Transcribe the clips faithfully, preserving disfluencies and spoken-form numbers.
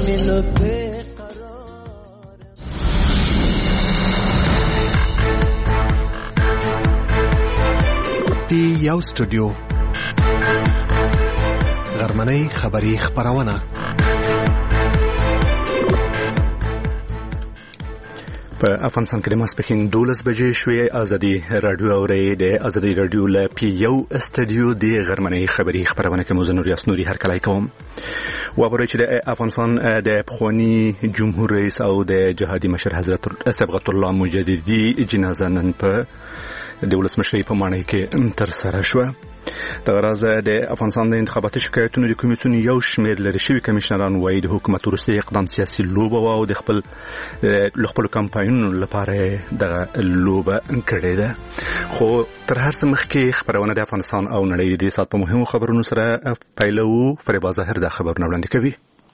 دل بے پی یو سټوډیو غرمنۍ خبری خبرونه په افغانستان کې د ماسپښین دولس بجې شوې. ازادي رادیو اوري د ازادي رادیو له پی یو سټوډیو د غرمنۍ خبری خبرونه کې موزه نور یاسنوري هر کله کوم وابره چې د افغانستان د پخوانی جمهور رئیس او د جهادي مشر حضرت صبغت الله مجددي جنازه نن په د ولسمشر په مانۍ کې تر سره شو. د غراز د افغانستان د انتخاباتي شکایتونو د کمیسیون یو شمېر لري شوی کمشنران وایي د حکومت وروسته اقدام سیاسي لوبه او د خپل خپل کمپاینونو لپاره د لوبه کړې ده. خو تر هر څه مخکې خبرونه د افغانستان او نړۍ د سات په مهمو خبرونو سره پیلو. فریبا ظاهر د خبرونه وړاندې کوي.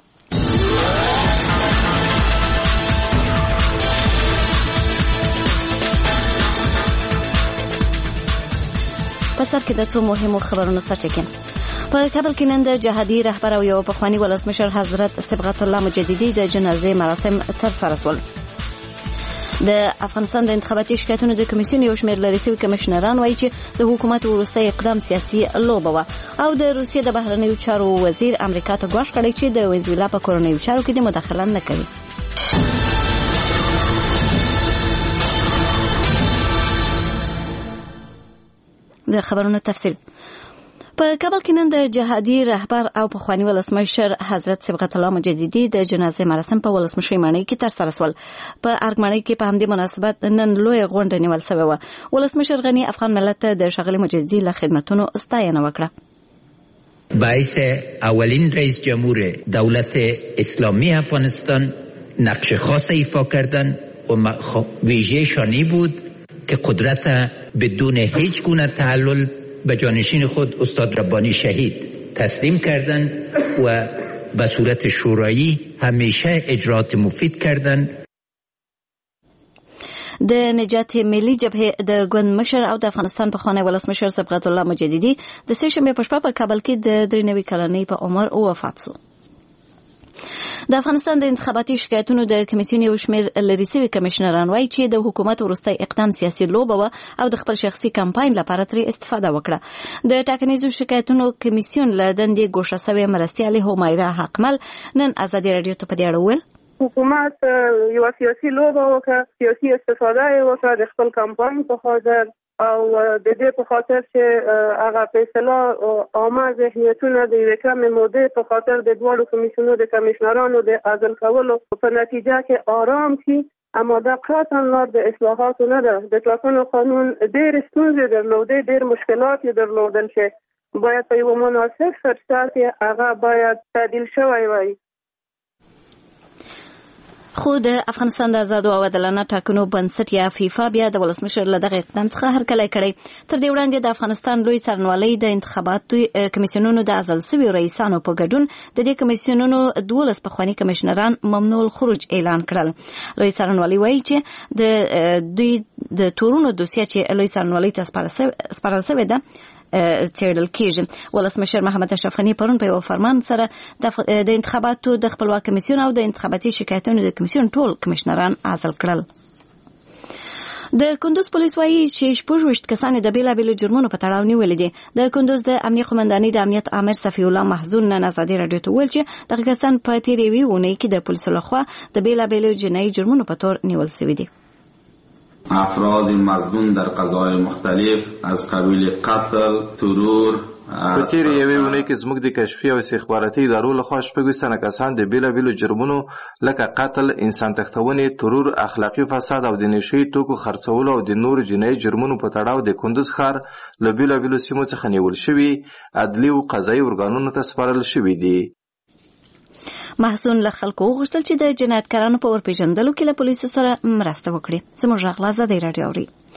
په سر کې د څو مهمو خبرونو سرچکن. په کابل کې نن د جهادي رهبر او یو پخوانی ولسمشر حضرت صبغت الله مجددي د جنازې مراسم تر سره شول. د افغانستان د انتخاباتي شکایتونو د کمیسیون یو شمېر لري سوي کمشنران وایي چې د حکومت وروسته اقدام سیاسي لوبه و او د روسیې د بهرنیو چارو وزیر امریکا ته ګواښ کړی چې د وینزویلا په کورنیو چارو کې د مداخله نه کوي. د خبرونو تفصیل. په کابل کې نن د جهادي رهبر او پخوانی ولسمشر حضرت صبغت الله مجددي د جنازې مراسم په ولسمشرۍ ماڼۍ کې تر سره شول. په ارګ ماڼۍ کې په همدې مناسبت نن لوی غونډه نیول شوې و. ولسمشر غني افغان ملت د ښاغلي مجددي له خدمتونو ستاینه وکړه. باعث اولین رئیس جمهور دولت اسلامی افغانستان نقش خاص ایفا کردن و ویژه شانی بود که قدرت بدون هیچ گونه تعلل به جانشین خود استاد ربانی شهید تسلیم کردند و به صورت شورایی همیشه اجرات مفید کردند. د نجات ملي جبهه د ګوند مشر او د افغانستان پخوانی ولسمشر صبغت الله مجددي د سه شنبه په شپه په کابل کې د درې نوي کلنۍ په عمر وفات شو. د افغانستان د انتخاباتي شکایتونو د کمیسیون یو شمېر لري سوي کمشنران وایي چې د حکومت وروسته اقدام سیاسي لوبه و او د خپل شخصي کمپاین لپاره ترې استفاده وکړه. د ټاکنیزو شکایتونو کمیسیون له دندې ګوښه شوې مرستیالې همیرا حقمل نن ازادي رادیو ته په دې اړه وویل. حکومت یو سیاسي لوبه وکړه، سیاسي استفاده یې وکړه د خپل کمپاین په خاطر او د دې په خاطر چې هغه په اصطلاح عامه ذهنیتونه د یوې کمې مودې په خاطر د دواړو کمیسیونو د کمیشنرانو د عزل کولو په نتیجه کې آرام شي. اما دا قطعا لار د اصلاحاتو نه ده. د ټاکنو قانون ډېر ستونزې درلودې، ډېر مشکلات یې درلودل چې باید په یو مناسب فرصت کې هغه باید تعدیل شوی وای. خو د افغانستان د آزادو او عادلانه ټاکنو بنسټ یا فیفا بیا د ولسمشر له دغه اقدام څخه هرکلی کړی. تر دې وړاندې د افغانستان لوی څارنوالۍ د انتخاباتو کمیسیونونو د عزل شویو رئیسانو په ګډون د دې کمیسیونونو دولس پخواني کمیشنران ممنوع الخروج اعلان کړل. لوی څارنوالۍ وایي چې د دوی د تورونو دوسیه چې لوی څارنوالۍ ته سپارل شوې ده څېړل کېږي. ولسمشر محمد اشرف غني پرون په یو فرمان سره د انتخاباتو د خپلواک کمیسیون او د انتخاباتي شکایتونو د کمیسیون ټول کمیشنران عزل کړل. د کندوز پولیس وایي چې شپږ ویشت کسان د بیلابیلو جرمونو په تړاو نیولي دي. د کندوز د امنیه قومندانۍ د امنیت آمر صفی الله محزون نن ازادي رادیو ته وویل چې دغه کسان په تېرې یوې اونۍ کې د پولیسو لخوا د بیلابیلو جنایي جرمونو په تور نیول شوي دي. افراد مظنون در قضاهای مختلف از قبیل قتل، ترور په تېرې یوې اونۍ کې زموږ د کشفي او استخباراتي ادارو لخوا شپږ تنه کسان د بیلابیلو جرمونو لکه قتل، انسان تښتونې، ترور، اخلاقي فساد او د نشهیي توکو خرڅولو او د نورو جنایي جرمونو په تړاو د کندوز ښار له بیلابیلو سیمو څخه نیول شوي، عدلي او قضایي ارګانونو ته سپارل شوي دي. محسون له خلکو وغوښتل چې د جنایتکارانو په ورپېژندلو کې له پولیسو سره مرسته وکړي. زموږ غږ له ازادۍ راډیو اوري.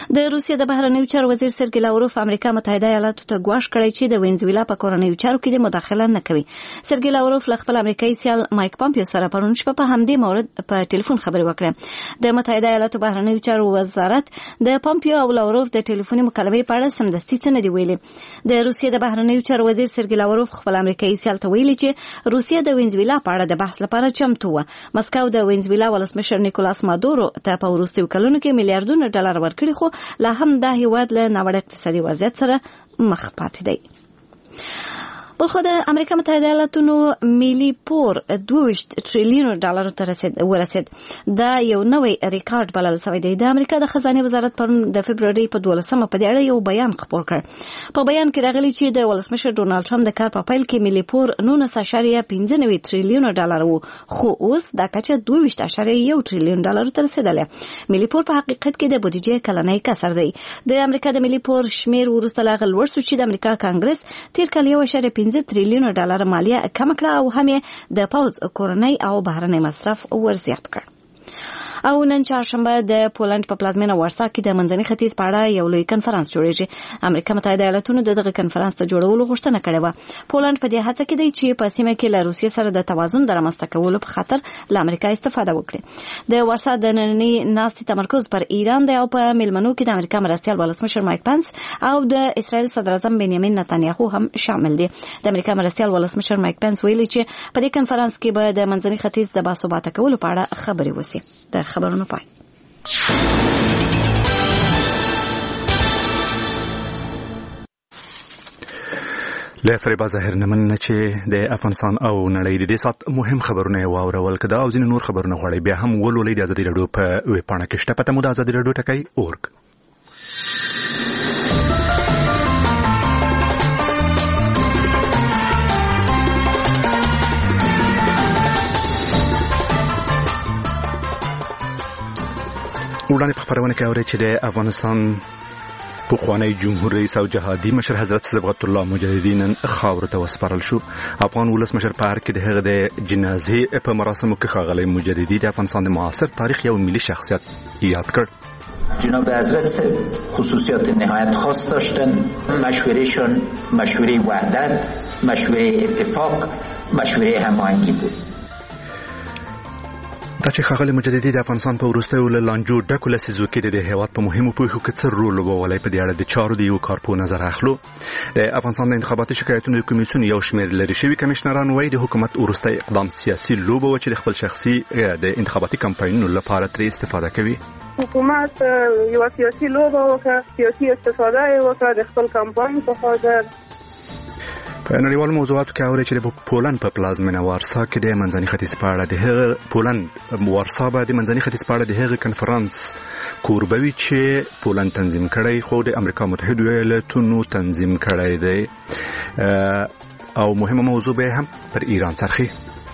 د روسیې د بهرنیو چارو وزیر سرګی لاوروف امریکا متحده ایالاتو ته ګواښ کړی چې د وینزویلا په کورنیو چارو کې مداخله نه کوي. سرګی لاوروف له خپل امریکایي سیال مایک پامپیو سره پرون شپه په همدې مورد په ټلیفون خبرې وکړه. د متحده ایالاتو بهرنیو چارو وزارت د پامپیو او لاوروف د ټلیفوني مکالمې په اړه سمدستي څه نه دی ویلي. د روسیې د بهرنیو چارو وزیر سرګی لاوروف خپل امریکایي سیال ته ویلي چې روسیه د وینزویلا په اړه د بحث لپاره چمتو و. مسکو د وینزویلا ولسمشر نیکولاس مادورو ته په وروستیو کلونو کې میلیارډونه ډالر ورکړي، خو لا هم دا هیواد له ناوړه اقتصادي وضعیت سره مخ پاتې دی. بلخو د امریکا متحده ایالاتونو ملي پور دوه تریلیون ډالر ته رسید ورسید. دا یو نوې ریکارډ بلل شوی دی. د امریکا د خزانه وزارت پرون د فبرवरी په دولسمه په دې اړه یو بیان خپور کړ. په بیان کې راغلی چې د ولسمشر ډونالد ټرمپ د کار په پیل کې ملي پور نولس اعشاریه پنځه نوي تریلیون ډالر وو، خو اوس دا کچه دوه اعشاریه یو تریلیون ډالر ته رسیدلې. ملي پور په حقیقت کې د بودیجې کلنۍ کسر دی. د امریکا د ملي پور شمیر ورسته لا غل ورسو چې د امریکا کانګرس تیر کال یو اعشاریه پنځه تریلیون ډالر مالیه کم کړه او هم د پوز کورنۍ او بهرنۍ مصرف ورزیات کړ. او نن چهارشنبه د پولند په پلازمینه وارسا کې د منځني ختیځ په اړه یو لوی کنفرانس جوړیږي. امریکا متحده ایالاتونو دغه کنفرانس ته جوړولو غوښتنه کړې وه. پولند په دې هڅه کې دی چې په سیمه کې له روسیې سره د توازن د رامنځته کولو په خاطر له امریکا استفاده وکړي. د وارسا د نننۍ ناستې تمرکز پر ایران دی او په میلمنو کې د امریکا مرستیال ولسمشر مایک پنس او د اسرائیل صدر اعظم بنیامین نتانیاهو هم شامل دي. د امریکا مرستیال ولسمشر مایک پنس ویلي چې په دې کنفرانس کې به د منځني ختیځ د باثباته کولو په اړه خبرې وشي. د خبرونو پای. له فریبا ظاهر نمن چې د افغانستان او نړۍ د دې سات مهم خبرونه واورول کده او ځینې نور خبرونه غواړي بیا هم ولولې د ازادي رادیو په ویب پاڼه کې شته. پته مو د ازادي رادیو ټکی اورګ. وړاندې په خبرونه کې اوري چې د افغانستان پخوانی جمهور رئیس او جهادي مشر حضرت صبغت الله مجددي نن خاورو ته وسپارل شو. افغان ولسمشر په هر کې د هغه د جنازې په مراسمو کې ښاغلی مجددي د افغانستان د معاصر تاریخ یو ملي شخصیت یاد کړ. جناب حضرت خصوصیات نهایت خاص داشتن. مشورهشان مشوره وحدت، مشوره اتفاق، مشوره هماهنگی بود. دا چې ښاغلی مجددي د افغانستان په وروستیو له لانجو ډکو لسیزو کې د هېواد په مهمو پېښو کې څه رول لوبولی په دې اړه د چارو د یو کارپو نظر اخلو. د افغانستان د انتخاباتي شکایتونو د کمیسیون یو شمېر لرې شوي کمشنران وایي د حکومت وروستی اقدام سیاسي لوبه وه چې د خپل شخصي د انتخاباتي کمپاینونو لپاره ترې استفاده کوي. حکومت یو سیاسي لوبه وکړه، سیاسي استفاده یې وکړه د خپل کمپاین په خاطر. په نړیوالو موضوعاتو کې اوري چې د پولند په پلازمینه وارسا کې د منځني ختیځ په اړه د هغه پولند وارسا به د منځني ختیځ په اړه د هغه کنفرانس کوربوي چې پولند تنظیم کړی خو د امریکا متحده ایالاتونو تنظیم کړی دی او مهمه موضوع به هم پر ایران څرخي.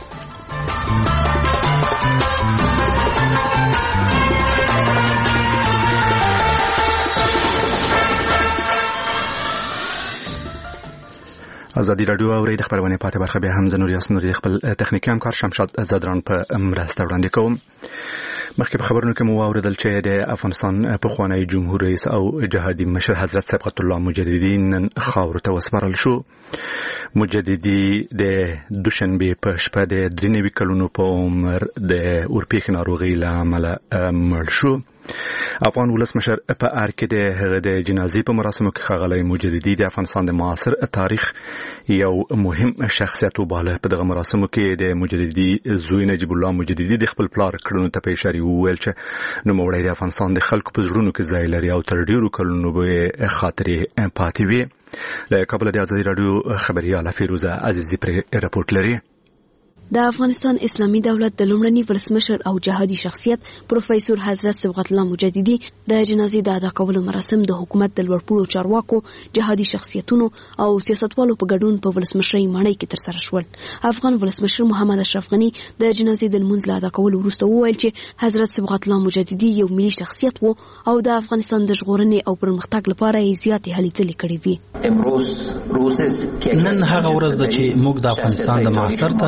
ازادي رادیو او د خبرونه پاتې برخه به هم زنور یاسنوري خپل تخنیکی همکار شمشاد زدران په مرسته وړاندې کوم. مخکې په خبرونو کې مو اوریدل چې د افغانستان پخوانی جمهور رئیس او جهادي مشر حضرت صبغت الله مجددي نن خاورو ته وسپارل شو. مجددي د دوشنبه په شپه د درې نوي کلونو په عمر د اورپېښې ناروغۍ له امله مړ شو. افغان ولسمشر په ار کې د هغه د جنازې په مراسمو کې ښاغلی مجددي د افغانستان د معاصر تاریخ یو مهم شخصیت وباله. په دغه مراسمو کې د مجددي زوی نجیب الله مجددي د خپل پلار کړنو ته په اشاره وویل چې نوموړی د افغانستان د خلکو په زړونو کې ځای لري او تر ډیرو کلونو به خاطرې پاتې وي. له کابل د ازادي رادیو خبرياله فیروزه عزیزی پر رپورټ لري. د افغانستان اسلامي دولت د لومړني ولسمشر او جهادي شخصیت پروفیسور حضرت صبغت الله مجددي د جنازې د ادا کولو مراسم د حکومت د لوړپوړو چارواکو، جهادي شخصیتونو او سیاستوالو په ګډون په ولسمشرۍ ماڼۍ کې ترسره شول. افغان ولسمشر محمد اشرف غني د جنازې د لمونځ له ادا کولو وروسته وویل چې حضرت صبغت الله مجددي یو ملي شخصیت وو او د افغانستان د ژغورنې او پرمختګ لپاره یې زیاتې هلې ځلې کړې وې. نن هغه ورځ ده چې موږ د افغانستان د معاصر تاریخ له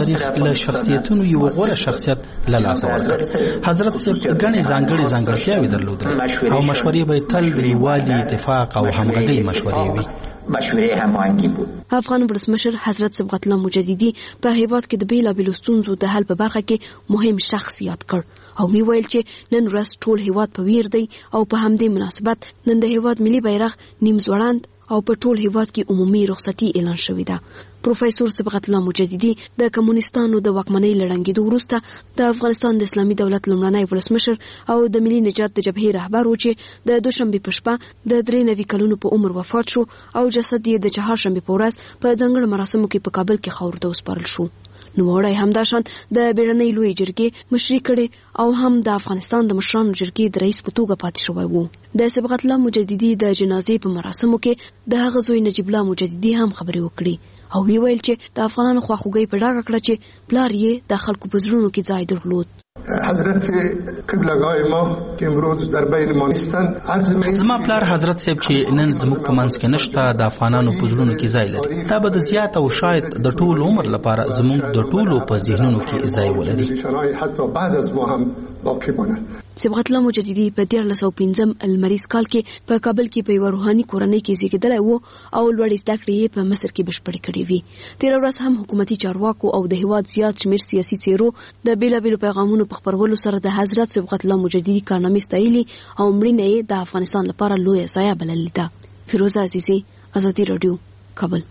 د شخصیتونو یو غوره شخصیت له لاسه ورکړ. حضرت صاحب ګڼې ځانګړې ځانګړتیاوې درلودلې او مشورې به تل د یووالي، اتفاق او همغږۍ مشورې وي. مشورې هماهنګي بود. افغان ولسمشر حضرت صبغت الله مجددي په هیواد کې د بیلابېلو ستونزو د حل په برخه کې مهم شخص یاد کړ او وی ویل چې نن ورځ ټول هیواد په ویر دی او په همدې مناسبت نن د هیواد ملي بیرغ نیم ځوړند او په ټول هیواد کې عمومي رخصتي اعلان شوې ده. پروفیسور صبغت الله مجددي د کمونستانو د واکمنۍ لړنګېدو وروسته د افغانستان د اسلامي دولت لومړنی ولسمشر او د ملي نجات د جبهې رهبر و چې د دوشنبې په شپه د درې نوي کلونو په عمر وفات شو او جسد یې د چهارشنبې په ورځ په ځانګړو مراسمو کې په کابل کې خاورو ته وسپارل شو. نوموړی همداشان د بیړنۍ لوی جرګې مشري کړې او هم د افغانستان د مشرانو جرګې د رئیس په توګه پاتې شوی وو. د صبغت الله مجددي د جنازې په مراسمو کې د هغه زوی نجیب الله مجددي هم خبرې وکړي او وی ویل چې د افغانانو خواخوږي په ډاګه کړه چې پلار یې د خلکو په زړونو کې ځای درلود. حضرت قبله‌گاه ما که امروز در بین ما نیستند، زما پلار حضرت صاحب چې نن زموږ په منځ کې نشته د افغانانو په زړونو کې ځای لري. دا به د زیات او شاید د ټول عمر لپاره زموږ د ټولو په ذهنونو کې ځای ولري. حتی بعد از ما هم باقی ماند. صبغت الله مجددي په دیارلس سوه پنځم المریز کال کې په کابل کې په یوه روحاني کورنۍ کې زیږېدلی و او لوړې زده کړې یې په مصر کې بشپړې کړې وې. تېره ورځ هم حکومتي چارواکو او د هیواد زیات شمېر سیاسي څېرو د بېلابېلو پیغامونو په خپرولو سره د حضرت صبغت الله مجددي کارنامې ستایلي او مړینه یې د افغانستان لپاره لویه ضایعه بللې ده. فیروزه عزیزي، ازادي راډیو، کابل.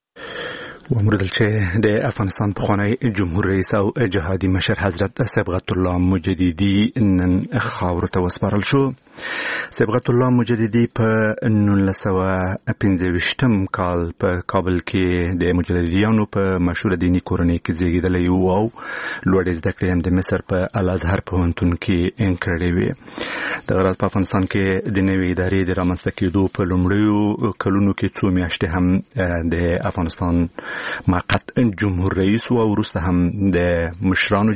وموردل چې د افغانستان پخوانی جمهور رئیس او جهادي مشر حضرت صبغت الله مجددي نن خاورو ته وسپارل شو. صبغت الله مجددي په نولس سوه پنځه ویشتم کال په کابل کې د مجددیانو په مشهوره دیني کورنۍ کې زیږېدلی و او لوړې زده کړې هم د مصر په الازهر پوهنتون کې کړې وې. دغه راز په افغانستان کې د نوې ادارې د رامنځته کېدو په لومړیو کلونو کې څو میاشتې هم د افغانستان موقت جمهور رئیس و وروسته هم د مشرانو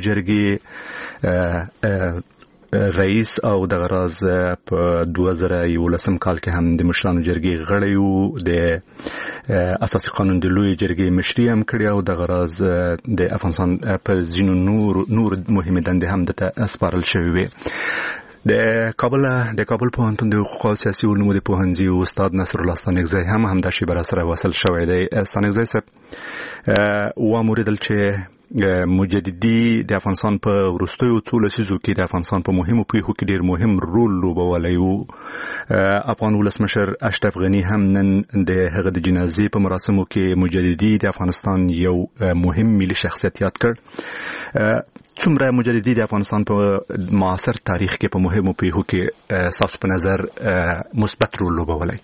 جرګې رئیس او د غراز په دوه زره یولسم کال کې هم د مشرانو جرګې غړی و. د اساسي قانون د لوی جرګې مشري هم کړی او د غراز د افغانستان په ځینو نور نور مهمې دندې هم دته سپارل شوې وې. د کابل د کابل پوهنتون د حقوق او سیاسي علومو د پوهنځي استاد نصر الله ستانکزی هم همدا شی بر سره وصل شوی دی. ستانکزی صاحب و موریدل چې مجددي د افغانستان په وروستیو څو لسیزو کې د افغانستان په مهمو پیښو کې ډېر مهم رول لوبولی و. افغان ولسمشر اشرف غني هم نن د هغه د جنازې په مراسمو کې مجددي د افغانستان یو مهم ملي شخصیت یاد کړ. څومره مجددي د افغانستان په معاصر تاریخ کې په مهمو پیښو کې ستاسو په نظر مثبت رول لوبولی؟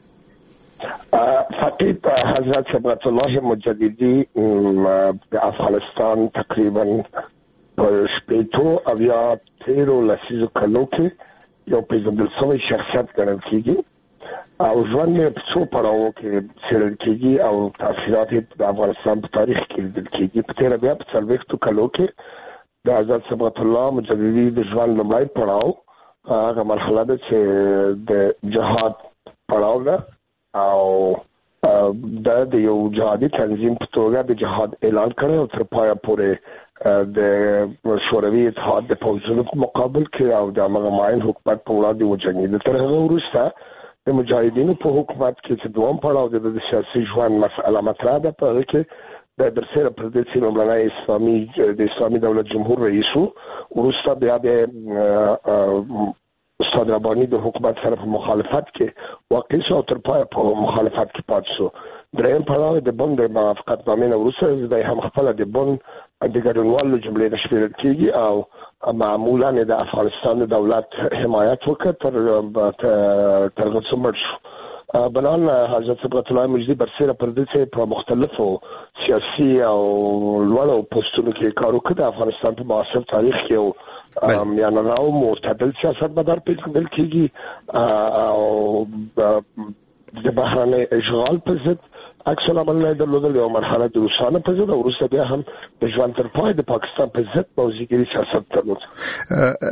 فقط حضرت صبغت الله مجددي د افغانستان تقریبا په شپېتو او یا تیرو لسیزو کلو کې یو پیژندل شوی شخصیت ګڼل کېږي او ژوند یې په څو پړاوو کې څېړل کېږي او تاثیرات یې د افغانستان په تاریخ کې لیدل کېږي. په تېره بیا په څلوېښتو کلو کې د حضرت صبغت الله مجددي د ژوند لومړی پړاو هغه مرحله ده چې د جهاد پړاو ده او دا د یو جهادي تنظیم په توګه د جهاد اعلان کړی او تر پایه پورې د شوروي اتحاد د پوځونو په مقابل کې او د هغه معین حکومت په وړاندې وجنګېده. تر هغه وروسته د مجاهدینو په حکومت کې چې دوم پړاو د سیاسي ژوند مسأله مطرح ده، په هغه کې د درسره پردیسي لومړنی اسلامي د اسلامي دولت جمهور رئیس و. وروسته بیا د استاد رباني د حکومت سره په مخالفت کې واقع شو او تر پایه په مخالفت کې پاتې شو. دریم پړاو د بن د موافقتنامې نه وروسته د هم خپله د بن د ګډونوالو جملې نه شمېرل کېږي او معمولا د افغانستان د دولت حمایت وکړ تر تر هغه څو مړ شو. بنان حضرت صبغت الله مجددي برسېره پردیسي په مختلفو سیاسي او لوړو پوسټونو کې کار وکړ. د افغانستان په معاصر تاریخ کې یو یعنې راو معتدل سیاستمدار پیژندل کېږي او د بهرني اشغال په ضد عکس العمل نه درلودل، یو مرحله د روسانو په ضد او وروسته بیا هم د ژوند تر پای د پاکستان په ضد پوځیګري سیاست درلود.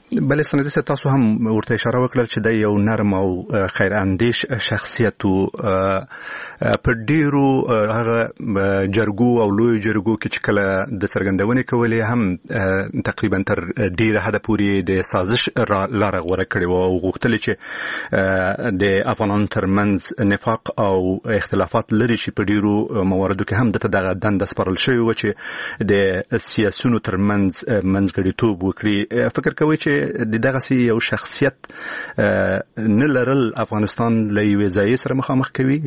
بل ستنځي تاسو هم ورته اشاره وکړل چې د یو نرم او خیر اندیش شخصیت او په ډیرو هغه جرګو او لوی جرګو کې چې کله د سرګندونې کولې هم تقریبا تر ډیره حد پورې د سازش لار غوړه کړې و او غوښتل چې د افغانانو ترمنځ نفاق او اختلافات لري چې په ډیرو مواردو کې هم د دغه دند سپارل شوی و چې د سیاسيونو ترمنځ منځګړیتوب وکړي. فکر کوي چې د دغه سی یو شخصیت نه لرل افغانستان له یوې ځای سره مخامخ کوي؟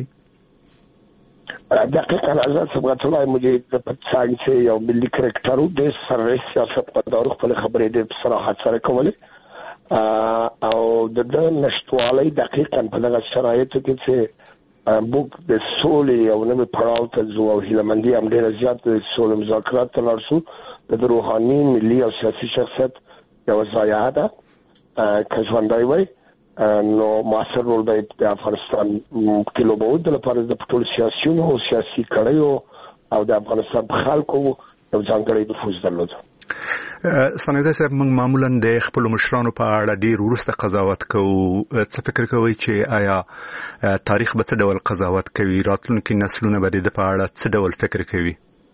دقیقاً آزاد صبغت الله مجید د پاکستان چې یو ملي کرکټر د سره سیاست په دورو خپل خبرې د صراحت سره کولې او د نشټوالۍ دقیقاً په دغه شرایطو کې چې موږ د سولې او نوې پړاو ته ځو او هیلهمندي هم ډېره زیات د سولې مذاکرات ته لاړ شو. د روحاني ملي او سیاسي شخصیت یو ضایعه ده که ژوندی وای نو مؤثر رول به د افغانستان کې لوبول د لپاره د ټول سیاسيونو او سیاسي کړیو او د افغانستان په خلکو یو ځانګړی نفوذ درلود. ستانګزی صاحب موږ معمولا د خپل مشرانو په اړه ډیر وروسته قضاوت کوو. څه فکر کوئ چې آیا تاریخ به څه ډول قضاوت کوي؟ راتلونکي نسلونه به د په اړه څه ډول فکر کوي؟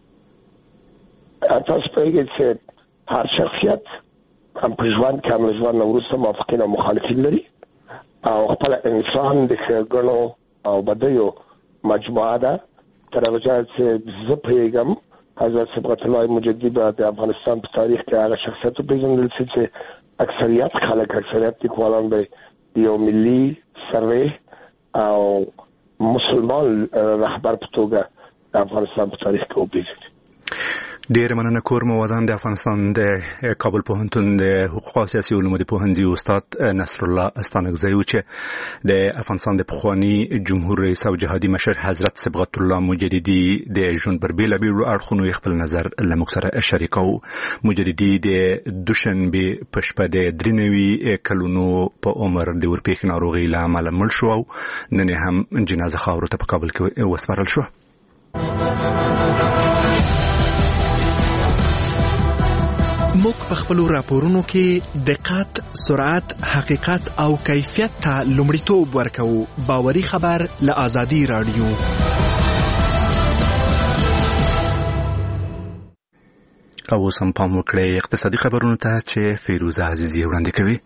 تاسو پوهیږئ چې هر شخصیت هم په ژوند کې هم ژوند وروسته موافقین او مخالفین لري او خپل انسان د ښېګڼو او بدیو مجموعه ده. تر هغه ځایه چې زه پوهیږم حضرت صبغت الله مجددي به د افغانستان په تاریخ کې هغه شخصیت وپېژندل شي چې اکثریت خلک اکثریت لیکوالان به یو ملي سروې او مسلمان رهبر په توګه د افغانستان په تاریخ کې وپېژني. ډیر مننه. کور موادان د افغانستان د کابل پوهنتون د حقوق او سیاسي علومو د پوهنځي استاد نصر الله استانکزی و چې د افغانستان د پخوانی جمهور رئیس او جهادي مشر حضرت صبغت الله مجددي د ژوند پر بیلابیلو اړخونو خپل نظر له موږ سره شریکو. مجددي د دوشنبه په شپه د درې نوي کلونو په عمر د ورپېښ ناروغي له امله مړ شو او نن هم جنازه خاورو ته په کابل کې وسپارل شو. موږ په خپل راپورونو کې دقت، سرعت، حقیقت او کیفیت ته لومړیتوب ورکوو. باوري خبر له آزادي رادیو. او سم پام وکړئ اقتصادي خبرونو ته چې فیروزه عزیزی وړاندې کوي.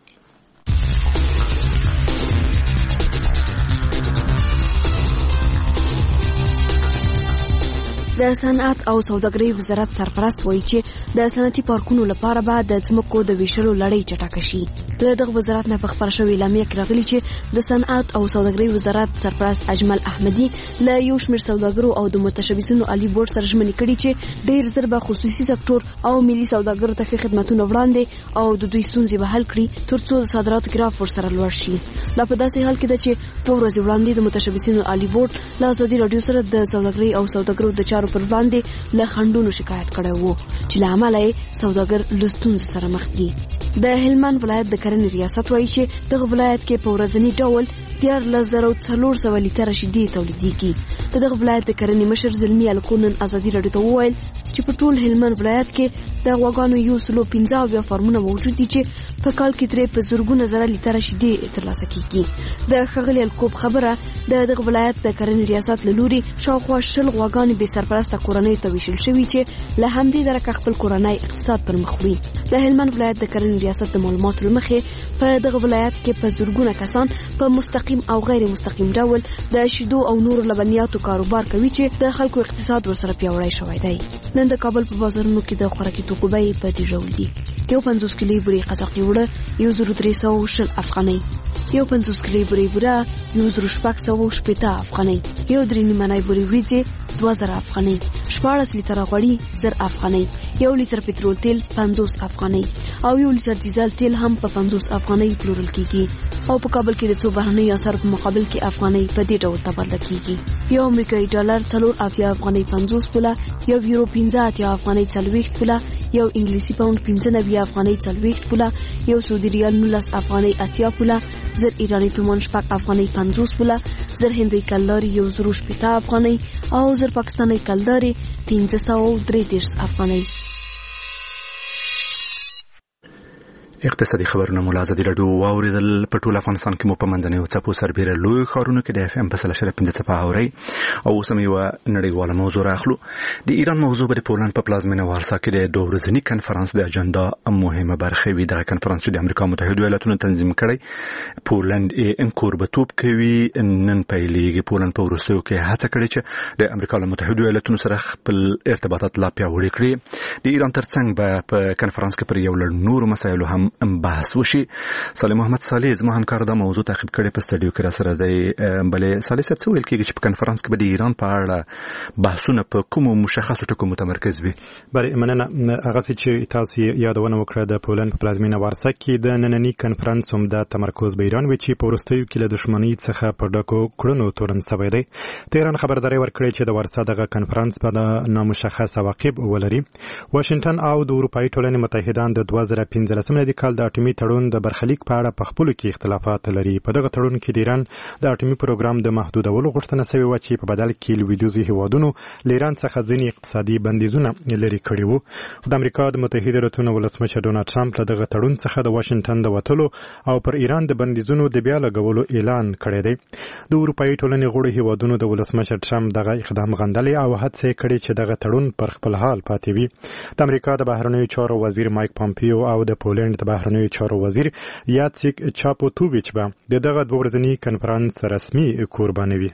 د صنعت او سوداګرۍ وزارت سرپرست وایي چې د صنعتي پارکونو لپاره به د ځمکو د ویشلو لړۍ چټکه شي. له دغه وزارت نه په خبر شوې اعلامیه کې راغلي چې د صنعت او سوداګرۍ وزارت سرپرست اجمل احمدي له یو شمېر سوداګرو او د متشبثینو عالی بورډ سره ژمنې کړي چې ډېر زر به خصوصي سکتور او ملي سوداګرو ته خدماتونه وړاندې او د دوی ستونزې به حل کړي ترڅو د صادراتو ګراف ورسره لوړ شي. دا په داسې حال کې ده چې په ورځ وړاندې د متشبثینو عالی بورډ له آزادي رادیو سره د سوداګرۍ او سوداګرو د چارو پر باندې له خنډونو شکایت کړی وو چې له امله یې سوداګر له ستونزو سره مخ دي. د هلمند ولایت د کرنې ریاست وایي چې دغه ولایت کې په ورځني ډول دیارلس زره څلور سوه لیټره شیدې تولیدېږي. د دغه ولایت د کرنې مشر زلمي الکو نن ازادي راډیو ته وویل چې په ټول هلمند ولایت کې د غواګانو یو سلو پنځه اویا فارمونه موجود دي چې په کال کې ترې په زرګونه زره لیټره شیدې ترلاسه کیږي. د ښاغلي الکو خبره د دغه ولایت د کرنې ریاست له لوري شاوخوا شل غواګانې بې سرپرسته کورنیو ته ویشل شوي چې له همدې درکه خپل کورنی اقتصاد پر مخ وړي. د هلمند ولایت د کرنې ریاست د معلوماتو له مخې په دغه ولایت کې په زرګونه کسان په مستقیم او غیر مستقیم ډول د شیدو او نورو لبنیاتو کاروبار کوي چې د خلکو اقتصاد ورسره پیاوړی شوی دی. نن د کابل په بازارونو کې د خوراکي توکو بیې په دې ډول دي: یو پنځوس کیلو بورې قزاقي وړه یو زر درې سوه شل افغانۍ، یو پنځوس کیلو بورې بوره یو زر شپږ سوه شپېته افغانۍ، یو درې نیمه بورې وریځې دوه زره افغانۍ، شپاړس لیټره غوړي زر افغانۍ، یو لیټر پټرول تیل پنځوس افغانۍ او یو لیټر ډیزل تیل هم په پنځوس افغانۍ پلورل کیږي. او په کابل کې د څو بهرنیو اسعارو په مقابل کې افغانۍ په دې ډول تبادله کیږي: یو امریکایي ډالر څلور اتیا افغانۍ پنځوس پوله، یو یورو پنځه اتیا افغانۍ څلوېښت پوله، یو انګلیسي پاوند پنځه نوي افغانۍ څلوېښت پوله، یو سعودي ریال نولس افغانۍ اتیا پوله، زر ایراني تومان شپږ افغانۍ پنځوس پوله، زر هندۍ کلدارې یو زر شپېته افغانۍ او زر پاکستاني کلدارې پنځه سوه درې دېرش افغانۍ. اقتصادي خبرونه مو لازم راډیو واوریدل په ټول افغانستان کې مو په منځنیو څپو سربېره لوی ښارونو کې د اف ام په سل شرف پنځه څپه اوري او سمې و نړیواله موضوع راخلو د ایران موضوع په پولند په پلازمینه وارسا کې د دوه ورځنی کنفرانس د اجنډا مهمه برخه وي. د کنفرانس د امریکا متحده ایالاتونو تنظیم کړي پولند ان کوربتوب کوي نن پیلېږي. پولند په وروستیو کې هڅه کړې چې د امریکا متحده ایالاتونو سره خپل ارتباطات لا پیاوړي کړي. د ایران ترڅنګ به په کنفرانس کې پر یو لړ نور مسایلو هم بحث وشي. صالح محمد صالح زما همکار دا موضوع تعقیب کړي په سټډیو کې را سره دی. بلې صالح صاحب څه ویل کېږي چې په کنفرانس کې به د ایران په اړه بحثونه په کومو مشخصو ټکو متمرکز وي؟ بلې مننه. هغه چې تاسو یادونه وکړه د پولند په پلازمینه وارسا کې د نننی کنفرانس هم د تمرکز به ایران وي چې په وروستیو کې له دښمنۍ څخه په ډکو کړنو تورن شوی دی. د ایران خبرداري ورکړې چې د وارسا دغه کنفرانس په نامشخص عواقب ولري. واشنگټن او د اروپאי ټولنې متحدان د دوه زره پنځلسم د کال د اټومي تړون د برخلیک په اړه په خپلو کې اختلافات لري. په دغه تړون کې د ایران د اټومي پروګرام د محدودولو غوښتنه شوې وه چې په بدل کې لویدیځو هیوادونو له ایران څخه ځینې اقتصادي بندیزونه لرې کړي وو. د امریکا د متحده ایالاتونو ولسمشر ډونالډ ټرمپ له دغه تړون څخه د واشنگټن د وتلو او پر ایران د بندیزونو د بیا لګولو اعلان کړی دی. د اروپאי ټولنې غړو هیوادونو د ولسمشر ټرمپ دغه اقدام غندلی او هڅه کړې چې دغه تړون پر خپل حال پاتې وي. د امریکا د بهرنیو چارو وزیر مایک پامپیو او د پولند د بهرنیو چارو وزیر یاتسیک چاپوتوویچ به د دغه دوه ورځنی کنفرانس رسمي قرباني وي.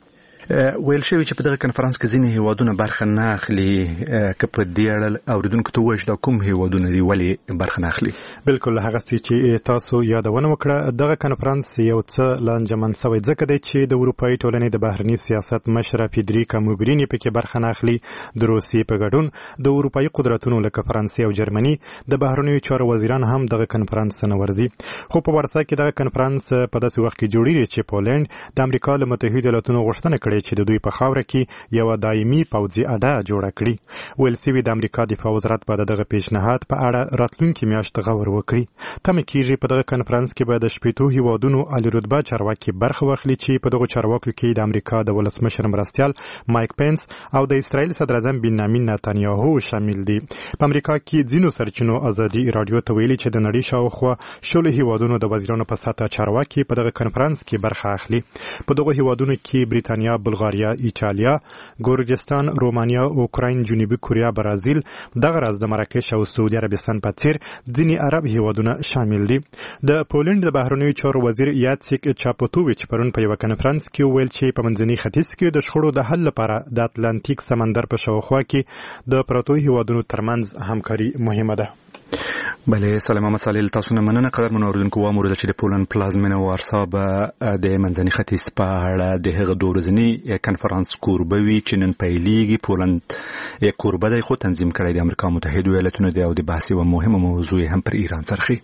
ویل شوی چې په دغه کنفرانس کې ځینې هیوادونه برخه نه اخلي. که په دې اړه اوریدونکو ته ووایي دا کوم هیوادونه دي ولې برخه نه اخلي؟ بالکل هغه چې تاسو یادونه وکړه دغه کنفرانس یو څه لانجمن شوی ځکه دی چې د اروپאי ټولنې د بهرني سیاست مشره فیدریکا موګرینی پکې برخه نه اخلي. د روسیې په ګډون د اروپאי قدرتونو لکه فرانسې او جرمني د بهرنیو چارو وزیران هم دغه کنفرانس ته نه ورځي. خو په وارسا کې دغه کنفرانس په داسې وخت کې جوړیږي چې پولند د امریکا له متحده ایالاتونو غوښتنه کړې چې د دوی په خاوره کې یو دایمي پوځي اډه جوړه کړي. ویل سوي د امریکا دفاع وزارت به دغه پیشنهاد په اړه راتلونکي میاشت غور وکړي. تمه کېږي په دغه کنفرانس کې به د شپېتو هیوادونو عالی رتبه چارواکي برخه واخلي چې په دغه چارواکو کې د امریکا د ولسمشر مرستیال مایک پنس او د اسرائیل صدر اعظم بنیامین نتانیاهو شامل دي. په امریکا کې ځینو سرچینو ازادي رادیو ته ویلي چې د نړۍ شاوخوا شلو هیوادونو د وزیرانو په سطحه چارواکي په دغه کنفرانس کې برخه اخلي. په دغه هیوادونو کې بریتانیا، بلغاریا، ایټالیا، ګورجستان، رومانیا، اوکراین، جنوبي کوریا، برازیل، دغه راز د مراکش او سعودي عربستان په څیر ځینې عرب هیوادونه شامل دي. د پولند د بهرنیو چارو وزیر یاتسیک چاپوتوویچ پرون په یو کنفرانس کې ویل چې په منځني ختیځ کې د شخړو د حل لپاره د اتلانتیک سمندر په شاوخوا کې د پروتو هیوادونو ترمنځ همکاري مهمه ده. بله سلام مسائل تاسو نه مننه. قدر منوردونکو وامور چې د پولند پلازمینه وارسا به د منځني ختیځ په اړه د هغه دوه ورځنی کنفرانس کوربه وي چې نن پیلېږي. پولند یو کوربه دی خو تنظیم کړی د امریکا متحده ایالاتونو دی او د بحث یوه مهمه موضوع هم پر ایران څرخي.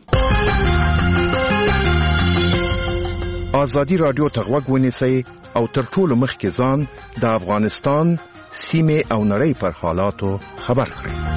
ازادي رادیو ته غوږ ونیسئ او تر ټولو مخکې ځان د افغانستان سیمې او نړۍ پر حالاتو خبر کړئ.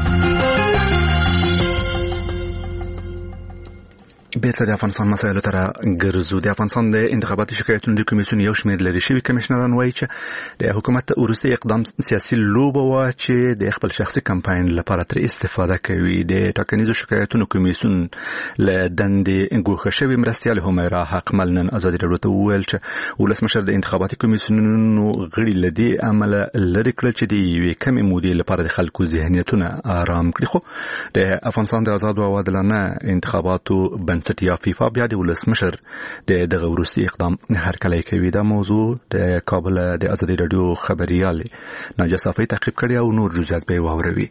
بیرته د افغانستان مسایلو ته راګرځو. د افغانستان د انتخاباتي شکایتونو د کمیسیون یو شمېر لرې شوي کمشنران وایي چې د حکومت وروستی اقدام سیاسي لوبه وه چې د خپل شخصي کمپاین لپاره ترې استفاده کوي. د ټاکنیزو شکایتونو کمیسیون له دندې ګوښه شوې مرستیال همیرا حقمل نن ازادي راډیو ته وویل چې ولسمشر د انتخاباتي کمیسیونونو غړي له دې امله لرې کړل چې د یوې کمې مودې لپاره د خلکو ذهنیتونه آرام کړي. خو د افغانستان د آزادو او عادلانه انتخاباتو بنسټیا فیفا بیا د ولسمشر د دغه وروستي اقدام هرکلی کوي. دا موضوع د کابل د ازادي راډیو خبريال ناجیه صافی تعقیب کړی او نور جزئیات به واوروي.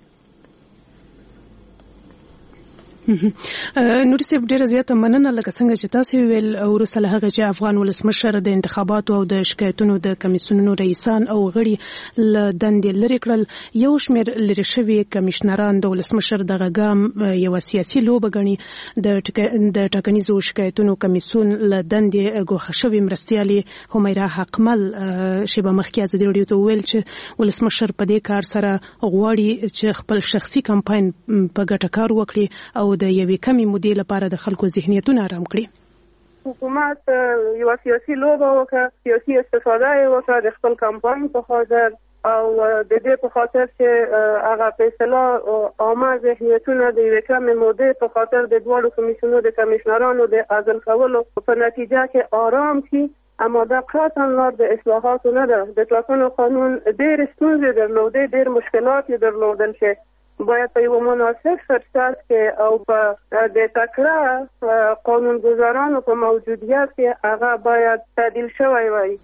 نور صاحب ډیره زیاته مننه لکه څنګه چې تاسو ویل ورسره هغه چې افغان ولسمشر د انتخاباتو او د شکایتونو د کمیسیونونو رئیسان او غړي ل دندې لري کړل. یو شمېر لري شوی کمشنران د ولسمشر دغه ګام یو سیاسي لوبه غني. د د ټاکنیزو شکایتونو کمیسیون ل دندې ګوښه شوی مرستیالي همیرا حقمل شیبه مخکې ازادي راډیو ته ویل چې ولسمشر په دې کار سره غواړي چې خپل شخصي کمپاین په ګټه کار وکړي او د یوې کمې مودې لپاره د خلکو ذهنیتونه آرام کړي. حکومت یو سیاسي لوبه وکړه، سیاسي استفاده یې وکړه د خپل کمپاین په خاطر او د دې په خاطر چې هغه فیصله عامه ذهنیتونه د یوې کمې مودې په خاطر د دواړو کمیسیونو د کمیشنرانو د عزل کولو په نتیجه کې آرام شي. اما دا قطعا لار د اصلاحاتو نه ده. د ټاکنو قانون ډېر ستونزې درلودې، ډېر مشکلات یې درلودل چې باید په یو مناسب فرصت کې او په د تکړه قانونګذارانو په موجودیت کې هغه باید تعدیل شوی وای.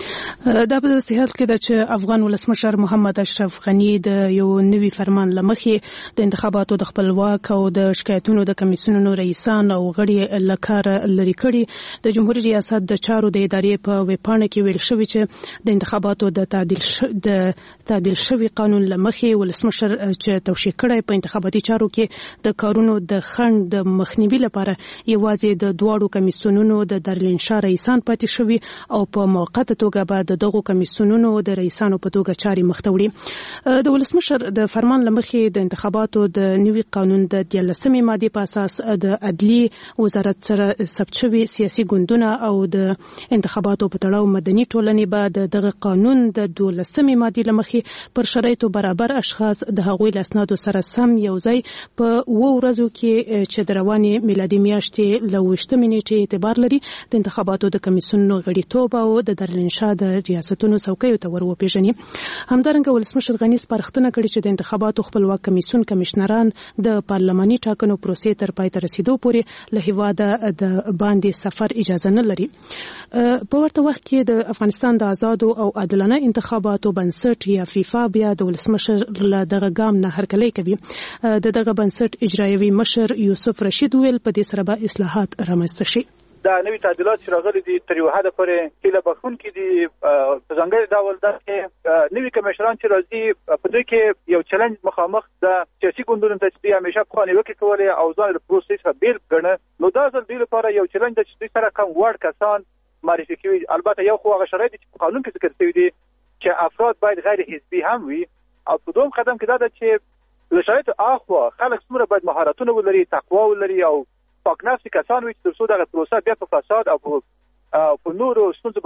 دا په داسې حال کې ده چې افغان ولسمشر محمد اشرف غني د یو نوي فرمان له مخې د انتخاباتو د خپلواک او د شکایتونو د کمیسیونونو رئیسان او غړي له کاره لرې کړي. د جمهوریت ریاست د چارو د ادارې په ویبپاڼه کې ویل شوی چې د انتخاباتو د تعدیل ش... د تعدیل شوی قانون له مخې ولسمشر چې توشیح کړی په انتخاباتي چارو کې د کارونو د خنډ د مخنیوي لپاره یوازې د دواړو کمیسیونونو د دارالانشا رئیسان پاتې شوي او په موقته توګه به د دغو کمیسیونونو د رئیسانو په توګه چاري مخته وړي. د ولسمشر د فرمان له مخې د انتخاباتو د نوي قانون د دیارلسمې مادې په اساس د عدلي وزارت سره ثبت شوي سیاسي ګوندونه او د انتخاباتو په تړاو مدني ټولنې به د دغه قانون د دولسمې مادې له مخې پر شرایطو برابر اشخاص د هغوی له اسنادو سره سم یو ځای په اووه ورځو کې چې د روانې میلادي میاشتې له اوویشتمې نیټې اعتبار لري د انتخاباتو د کمیسیونونو غړیتوب او د دارالانشا د ریاستونو څوکیو ته ور وپیژني. همدارنګه ولسمشر غني سپارښتنه کړې چې د انتخاباتو خپلواک کمیسیون کمشنران د پارلماني ټاکنو پروسې تر پای ته رسیدو پورې له هیواده د باندې سفر اجازه نه لري. په ورته وخت کې د افغانستان د آزادو او عادلانه انتخاباتو بنسټ یا فیفا بیا د ولسمشر له دغه ګام نه هرکلی کوي. د دغه بنسټ اجرایوي مشر یوسف رشید ویل په دې سره به اصلاحات رامنځته شي. دا نوی تعدیلات چې راغلي دي تر یو حده پورې هیله بخښونکي دي. په ځانګړي ډول دا چې نوي کمیشنران چې راځي په دوی کې یو چلنج مخامخ د سیاسي ګوندونو ته چې همیشه پخوا نیوکې کولې او ځان د پروسې څخه بیل ګڼه، نو دا ځل دوی لپاره یو چلنج ده چې دوی سره کم وړ کسان معرفي کوي. البته یو خو هغه شرایط چې په قانون کې ذکر شوي دي چې افراد باید غیر حزبي هم وي، او په دوم قدم کې دا ده چې له شرایطو اخوا خلک څومره باید مهارتونه ولري، تقوا ولري او پاک نفسي کسان وي چې تر څو دغه پروسه بیا په فساد او په نورو ستونزو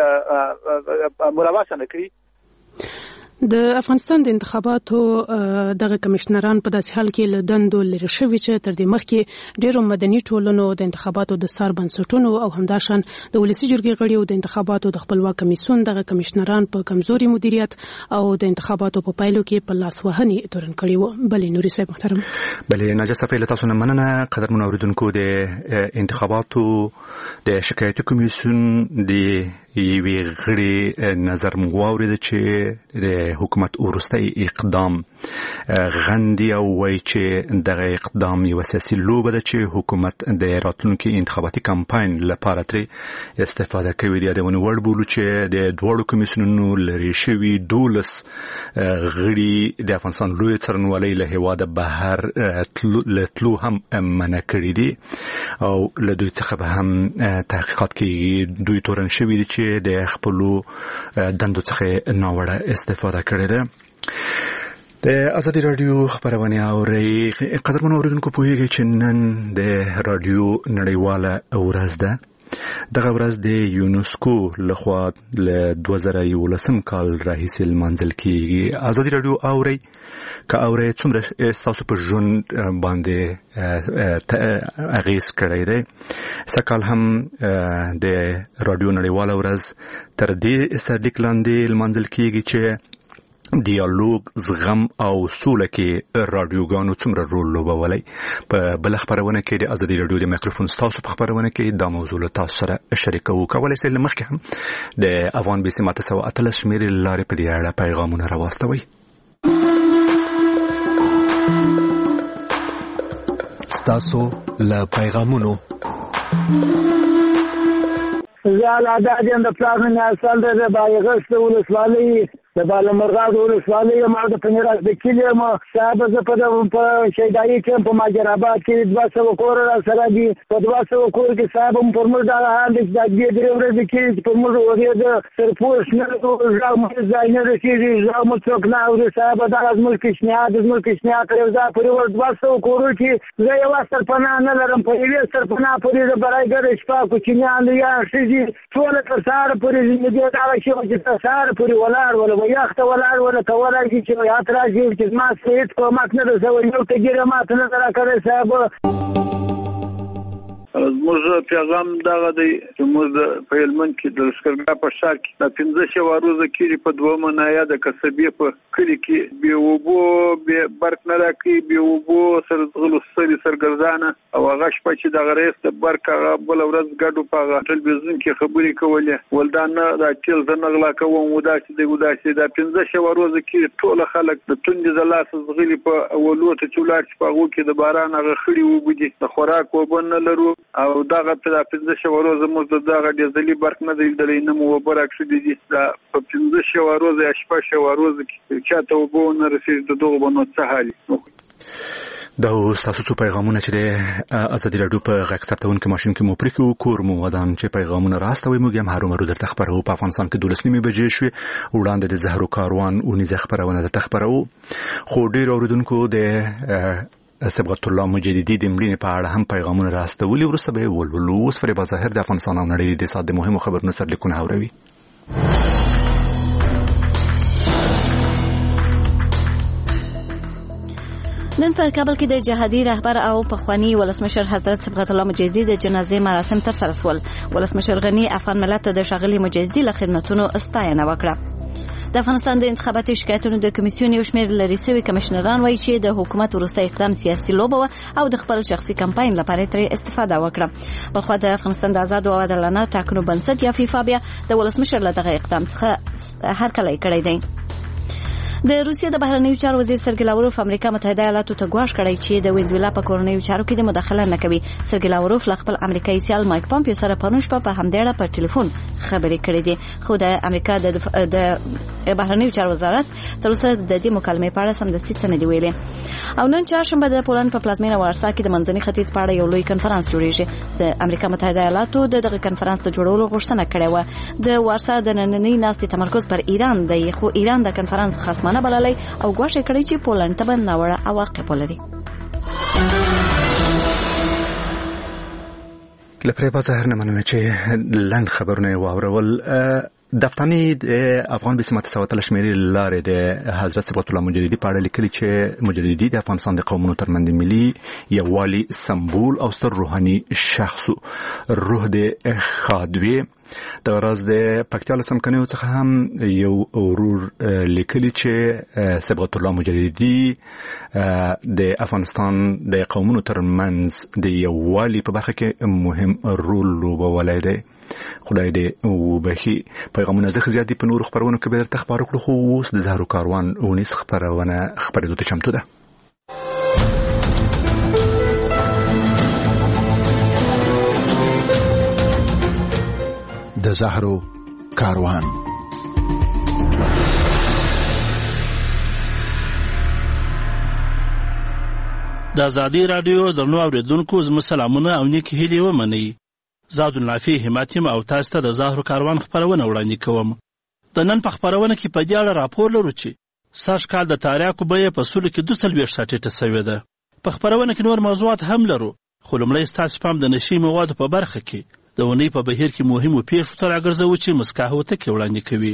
باندې ملوثه نه کړي. د افغانستان د انتخاباتو دغه کمشنران په داسې حال کې له دندو لرې شوي چې تر دې مخکې ډېرو مدني ټولنو د انتخاباتو د څار بنسټونو او همداشان د ولسي جرګې غړي او د انتخاباتو د خپلواک کمیسیون دغه کمشنران په کمزوري مدیریت او د انتخاباتو په پایلو کې په لاس وهنې تورن کړي وو. بلې نوري صاحب محترم. بلې ناجه صفی له تاسو نه مننه. قدرمن اوریدونکو، د انتخاباتو د شکایتي کمیسیون د یوې غړي نظر مو واورید چې د حکومت ورستۍ اقدام غندي او وایي چې دغه اقدام یو سیاسي لوبه ده چې حکومت د راتلونکي انتخاباتي کمپاین لپاره ترې استفاده کوي. د یادونې وړ بولو چې د دواړو کمیسیونونو لرې شوي دولس غړي د افغانستان لوی څارنوالۍ له هېواده بهر له تلو هم منع کړي دي او له دوی څخه به هم تحقیقات کېږي. دوی تورن شوي دي چې د خپلو دندو څخه ناوړه استفاده کړې ده. د ازادي رادیو خبرونه اوري. قدرمن اوریدونکو، پوهیږئ چې نن د رادیو نړیواله ورځ ده. دغه ورځ د یونسکو لخوا له دوه زره یولسم کال راهیسې لمانځل کیږي. ازادي رادیو اوري که اوري څومره تاسو په ژوند باندې اغیز کړی دی. سکال هم د رادیو نړیواله ورځ تر دې سرلیک لاندې لمانځل کیږي چې ډیالوګ، زغم او سوله کې رادیوګانو څومره رول لوبولی. په بل خبرونه کې د ازادي رادیو د میکروفون تاسو په خبرونه کې دا موضوع له تاسو سره شریکو. کولای شئ لمخکې هم د افغان بیسي ماته سوه اتلس شمېرې لارې په دې اړه پیغامونه راواستوئ. ستاسو له پیغامونو زه العداد یم د پلار نه اصل د بایغست ولسوالۍ د بالامرغاد ولسوالۍ یم او د پنیراس د کلي یم. صاحب زه په شهیدایي کې په ماجراباد کې دوه سوه کور را سره دي. په دوه سوه کور کې صاحب هم پر موږ دغه حال دی چې دا دوې درې ورځې کېږي چې پر موږ ورېده سرپوش نه غږ مو ځای نه رسېږي، غږ مو څوک نه اوري. صاحب دغه زموږ پیشنهاد زموږ پیشنهاد یو ځای پورې ور دوه سوه کورو کې زه یوه سرپناه نه لرم. په یوې سرپناه پورې د برایګرې شپه کوچنیان یا ښځې ټوله تر سهاره پورې زندګي دغه شی وه چې تر سهاره پورې ولاړ ول و یخ ته ولاړ ونه کولای شي چې یاد راځي چې ما سیټ کومات نه رسوي یو ته ګیره مات نه راکړی صاحب. زموږ پیغام دغه دی چې موږ د په هلمند کې د لښکرګاه په ښار کې د پنځه سوه روزه کېږي په دویمه ناحیه د قصبې په کلي کې بې اوبو بې برق نه راکوي بې اوبو سره ځغلو ستړي سرګردانه او هغه شپه چې دغه رئیس د برق هغه بله ورځ ګډو په هغه ټلویزیون کې خبرې کولې ول دا نه دا تیل زه نه غلا کوم وداسې دی وداسې دا پنځه سوه روزه کېږي ټوله خلک د تندې د لاسه ځغلي په اولو ته چې ولاړ شي په هغو کې د باران هغه خړې اوبه دي د خوراک اوبه نه لرو او دغه په پنځه سوه روزه موږ د دغه ډیزلي برق نه دی لیدلی نه مو اوبه راکښلي دي دا په پنځه سوه روزه یا شپږ سوه روزه کې چاته اوبه ونه رسېږي د دغو به نو څه حال دا ستاسو څو پیغامونه چې د ازادي راډیو په غږ ثبتونکي ماشین کې مو پرې کړو کور مو ودان چې پیغامونه راستوي موږ هم هرومرو درته خبرو په افغانستان کې دولس نیمې بجې شوې وړاندې د زهرو کاروان اونیزه خبرونه درته خبرو خو ډېر اوریدونکو د صبغت الله مجددي د مړینې په اړه هم پیغامونه راستولي وروسته به ولولو اوس فریبا ظاهر د افغانستان او نړۍ د سات د مهمو خبرونو سرلیکونه اوري. نن په کابل کې د جهادي رهبر او پخوانی ولسمشر حضرت صبغت الله مجددي د جنازې مراسم ترسره شول. ولسمشر غني افغان ملت د ښاغلي مجددي له خدمتونو ستاینه وکړه. د افغانستان د انتخاباتي شکایتونو د کمیسیون یو شمېر لري سوي کمشنران وایي چې د حکومت وروستی اقدام سیاسي لوبه او د خپل شخصي کمپاین لپاره ترې استفاده وکړه. بلخوا د افغانستان د آزادو او عادلانه ټاکنو بنسټ یا فیفا بیا د ولسمشر له دغه اقدام څخه هرکلی کړی دی. د روسیې د بهرنیو چارو وزیر سرګی لاوروف امریکا متحده ایالاتو ته ګواښ کړی چې د وینزویلا په کورنیو چارو کې د مداخله نه کوي. سرګی لاوروف له خپل امریکایي سیال مایک پامپیو سره پرون شپه په همدې اړه په ټلیفون خبرې کړې دي خو د امریکا د د بهرنیو چارو وزارت تر اوسه د دې مکالمې په اړه سمدستي څه نه دي ویلي. او نن چهارشنبه د پولند په پلازمینه وارسا کې د منځني ختیځ په اړه یو لوی کنفرانس جوړیږي. د امریکا متحده ایالاتو د دغه کنفرانس د جوړولو غوښتنه کړې و. د وارسا د نننۍ ناستې تمرکز پر ایران دی خو ایران د کنفرانس خصمانه بللی او غواړي کړي چې پولند ته به ناوړه عواقب ولري. لپاره په ظاهر نه منم چې لند خبرونه واورول دفتانی د افغان بسمت سواتل شمیرې لارې د حضرت صبغت الله مجددي په اړه لیکلي چې مجددي د افغانستان د قومونو ترمنځ ملي یووالي سمبول او ستر روحاني شخص روح د خادوي د راز د پکتیا له سمکنیو څخه هم یو ورور لیکلي چې صبغت الله مجددي د افغانستان د قومونو ترمنځ د یووالي په برخه کې مهم رول لوبولی دی. خدای دې وبخي. پیغامونه زخه زیاتې په نورو خبرونو کې به درته خبرو کړو خو اوس د زهرو کاروان اونیس خبرونه خبرېدو ته چمتو ده. د زهرو کاروان د ازادي رادیو درنو اوریدونکو زموږ سلامونه او نیک هیلې ومنئ. زاد النافي هماتیم او تاسو ته د زهرو کاروان خبرونه وړاندې کوم. د نن په خبرونه کې په دې اړه راپور لرو چې سږ کال د تاریاکو بیه په سلو کې دوه څلوېښت ټیټه سوې ده. په خبرونه کې نور موضوعات هم لرو خو لومړی ستاسو پام د نشي موادو په برخه کې د اونۍ په بهیر کې مهمو پیښو ته راګرځوو چې مسکا هوتکې وړاندې کوي.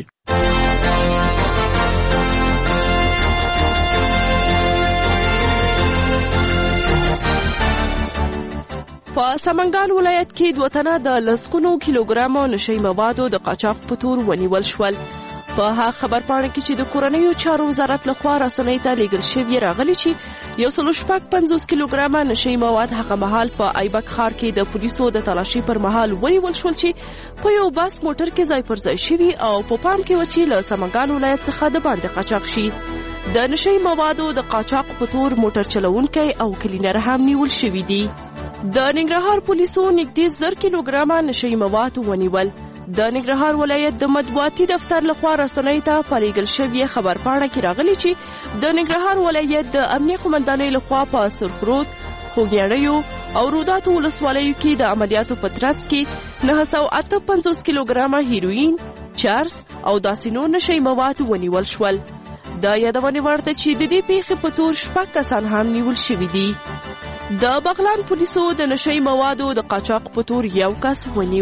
په سمنګان ولایت کې دوه تنه د لسګونو کیلوګرامو نشي موادو د قاچاق په تور ونیول شول. په هغه خبرپاڼه کې چې د کورنیو چارو وزارت لخوا رسنۍ ته لیږل شوی راغلی چې یو سل شپږ پنځوس کیلوګرامه نشي مواد هغه مهال په ایبک ښار کې د پولیسو د تلاشي پر مهال ونیول شول چې په یو باس موټر کې ځای پر ځای شوي او په پام کې و چې له سمنګان ولایت څخه د باندې قاچاق شي. د نشي موادو د قاچاق په تور موټر چلونکی او کلینر هم نیول شوي دي. د ننګرهار پولیسو نږدې زر کیلوګرامه نشي مواد ونیول. د ننګرهار ولایت د مطبوعاتي دفتر لخوا رسنۍ ته په لیږل شوې خبرپاڼه کې راغلي چې د ننګرهار ولایت د امنیه قومندانۍ لخوا په سرخرود، خوږیاڼیو او روداتو ولسوالیو کې د عملیاتو په ترڅ کې نهه سوه اته پنځوس کیلوګرامه هیروین، چرس او داسې نور نشي مواد ونیول شول. د یادونې وړ ده چې د دې پیښې په تور شپږ کسان هم نیول شوي دي. د بغلان پولیسو د نشي موادو د قاچاق په تور یو کس ونیو.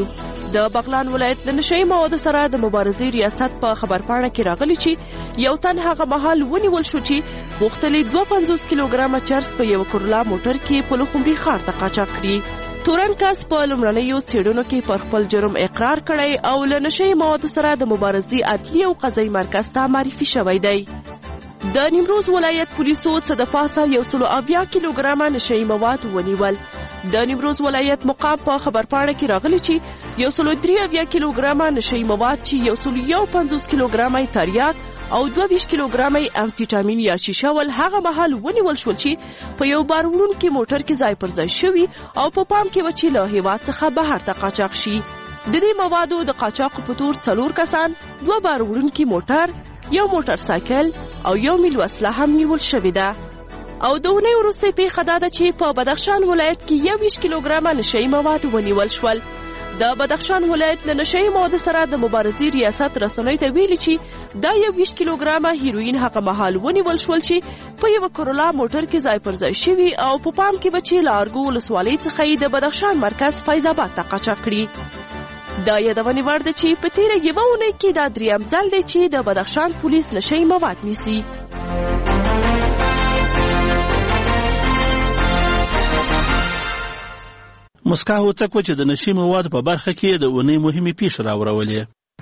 د بغلان ولایت د نشئی موادو سره د مبارزې ریاست په خبرپاڼه کې راغلی چې یو تن هغه مهال ونیول شو چې غوښتلې دوه پنځوس کیلوګرامه چرس په یو کورلا موټر کې په لوخمري ښار ته قاچاق کړي. تورن کس په لومړنیو څېړنو کې پر خپل جرم اقرار کړی او له نشئی موادو سره د مبارزې عدلي او قضایي مرکز ته معرفي شوی دی. د نیمروز ولایت پولیسو څه د پاسه یو سلو اویا کیلوګرامه نشئی مواد ونیول. د نیمروز ولایت مقام په خبرپاڼه کې راغلی چې یو سلو درې اویا کیلوګرامه نشئی مواد چې یو سلو یو پنځوس کیلوګرامه تریاک او دوه ویشت کیلوګرامه امفیټامین یا شیشه ول هغه مهال ونیول شول چې په یو بار وړونکي موټر کې ځای پر ځای شوي او په پام کې و چې له هېواد څخه بهر ته قاچاق شي. د دې موادو د قاچاقو په تور څلور کسان، دوه بار وړونکي موټر، یو موټر سایکل او یو میل وسله هم نیول شوې ده. او د اونۍ وروستۍ پیښه دا ده چې په بدخشان ولایت کې یو ویشت کیلوګرامه نشئی مواد ونیول شول. د بدخشان ولایت له نشئی موادو سره د مبارزې ریاست رسنیو ته ویلي چې دا یو ویشت کیلوګرامه هیروین هغه مهال ونیول شول چې په یو کرولا موټر کې ځای پر ځای شوي او په پام کې و چې له ارګو ولسوالۍ څخه یې د بدخشان مرکز فیض آباد ته قاچاق کړي. دا یادونې وړ ده چې په تېره یوه اونۍ کې دا درېیم ځل دی چې د بدخشان پولیس نشئی مواد نیسي. مسکا هوتک و چې د نشي مواد په برخه کې د اونۍ مهمې پیښې راورولې.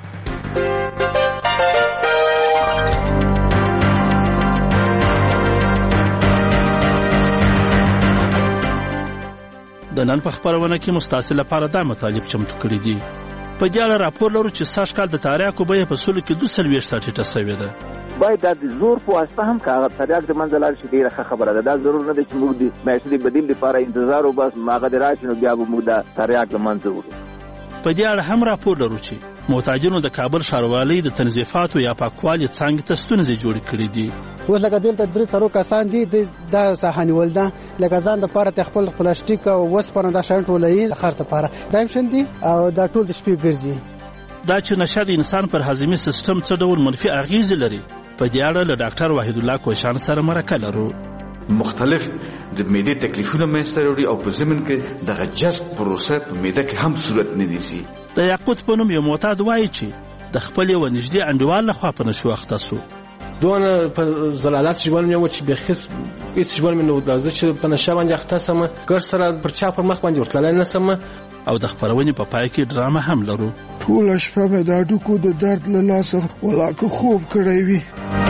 د نن په خپرونه کې مستاسې لپاره دا مطالب چمتو کړي دي. په دې اړه راپور لرو چې سږ کال د تریاکو بیه په سلو کې دوه څلوېښت ټیټه سوې ده. باید د زور په واسطه هم که تریاک د منځه لاړ شي ډېره ښه خبره ده. دا ضرور نه دی چې موږ د معیشتي بدیل لپاره انتظار وباسو، هغه دې راشي نو بیا به موږ د تریاک له منځه وړو. په دې اړه هم راپور لرو چې محتاجینو د کابل ښاروالۍ د تنظیفاتو یا پاکوالي څانګې ته ستونزې جوړې کړې دي. اوس لکه دلته درې څلور کسان دي دا ساحه نیول ده، لکه ځان دپاره خپل پلاستیک او وسپنه دا شیان ټولوي خر دپاره دا هم شندي او دا ټول د شپې ګرځي. دا چې نشه د انسان پر هضمي سیستم څه ډول منفي اغیزې لري، په دې اړه له ډاکټر وحید الله کوشان سره مرکه لرو. مختلف د معدې تکلیفونه منځته راوړي او په ضمن کې دغه جذب پروسه په معده کې هم صورت نه نیسي. د یاقوت په نوم یو معتاد وایي چې د خپل یو نږدې انډیوال لخوا په نشو اخته سو. دونه په زلالات ژوند مې و چې بېخي هېڅ ژوند مې نه و، زه چې په نشه باندې اخته سم ګر سره پر چا پر مخ باندې ورتللی نه سم. او د خپرونې په پای کې ډرامه هم لرو. ټوله شپه مې د هډوکو د درد له لاسه ولاکه خوب کړی وي.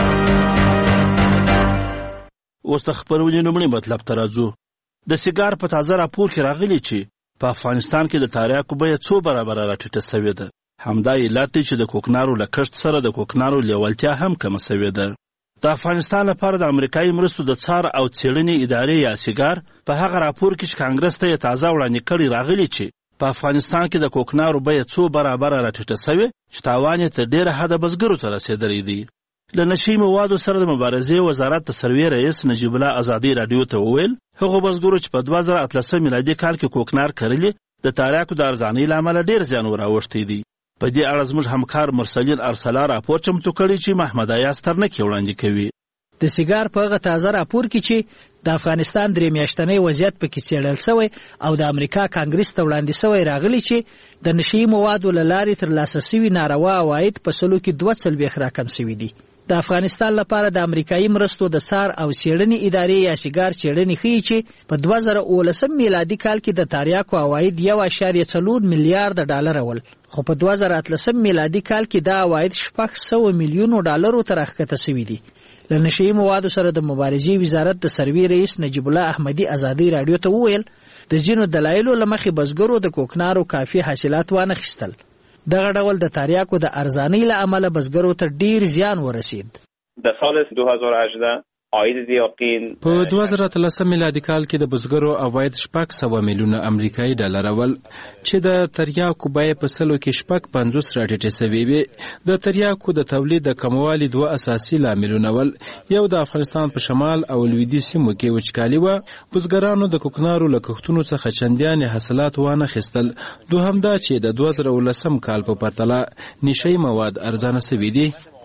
اوس د خپرونې لومړی مطلب ته راځو. د سیګار په تازه راپور کې راغلی چې په افغانستان کې د تریاکو بیه څو برابره راټیټه سوې ده. همدا علت دی چې د کوکنارو له کښت سره د کوکنارو لیوالتیا هم کمه سوې ده. د افغانستان لپاره د امریکایي مرستو د څار او څېړنې ادارې یا سیګار په هغه راپور کې چې کانګرس ته یې تازه وړاندې کړی راغلی چې په افغانستان کې د کوکنارو بیه څو برابره راټیټه سوې چې تاوان یې تر ډېره حده بزګرو ته رسېدلی دی. له نشي موادو سره د مبارزې وزارت د سروې رئیس نجیب الله ازادي راډیو ته وویل هغو بزګرو چې په دوه زره اتلسم میلادي کال کې کوکنار کرلي د تریاکو د ارزانۍ له امله ډېر زیان وراوښتی دی. په دې اړه زموږ همکار مرسلین ارسلا راپور چمتو کړی چې محمد ایاز ترنکې وړاندې کوي. د سیګار په هغه تازه راپور کې چې د افغانستان درې میاشتنی وضعیت پکې څېړل سوی او د امریکا کانګرس ته وړاندې سوی راغلی چې د نشي موادو له لارې ترلاسه سوي ناروا عواید په سلو کې دوه څلوېښت راکم سوي دي. د افغانستان لپاره د امریکایي مرستو د څار او څېړنې ادارې یا سیګار څېړنې ښیي چې په دوه زره اوولسم میلادي کال کې د تریاکو عواید یو اعشاریه څلور میلیارده ډالره ول، خو په دوه زره اتلسم میلادي کال کې دا عواید شپږ سوه میلیونو ډالرو ته راښکته سوي دي. له نشي موادو سره د مبارزې وزارت د سروې رئیس نجیب الله احمدي ازادي راډیو ته وویل د ځینو دلایلو له مخې بزګرو د کوکنارو کافي حاصلات وانخیستل. دغه ډول د تریاکو د ارزانۍ له امله بزګرو ته ډیر زیان ورسید. د سال دو هزار و هجده عاید دیاقین په دوه زره اتلسم میلادي کال کې د بزګرو عواید شپږ سوه میلیونه امریکایي ډالر ول چې د تریاکو بیه په سلو کې شپږ پنځوس راټیټې سوې وې. د تریاکو د تولید د کموالي دوه اساسي لاملونه ول، یو د افغانستان په شمال او لویدیځ سیمو کې وچکالي وه، بزګرانو د کوکنارو له کښتونو څخه چندیانې حاصلات وانخیستل، دوهم دا چې د دوه زره اوولسم کال په پرتله نشي مواد ارزانه سوي دي.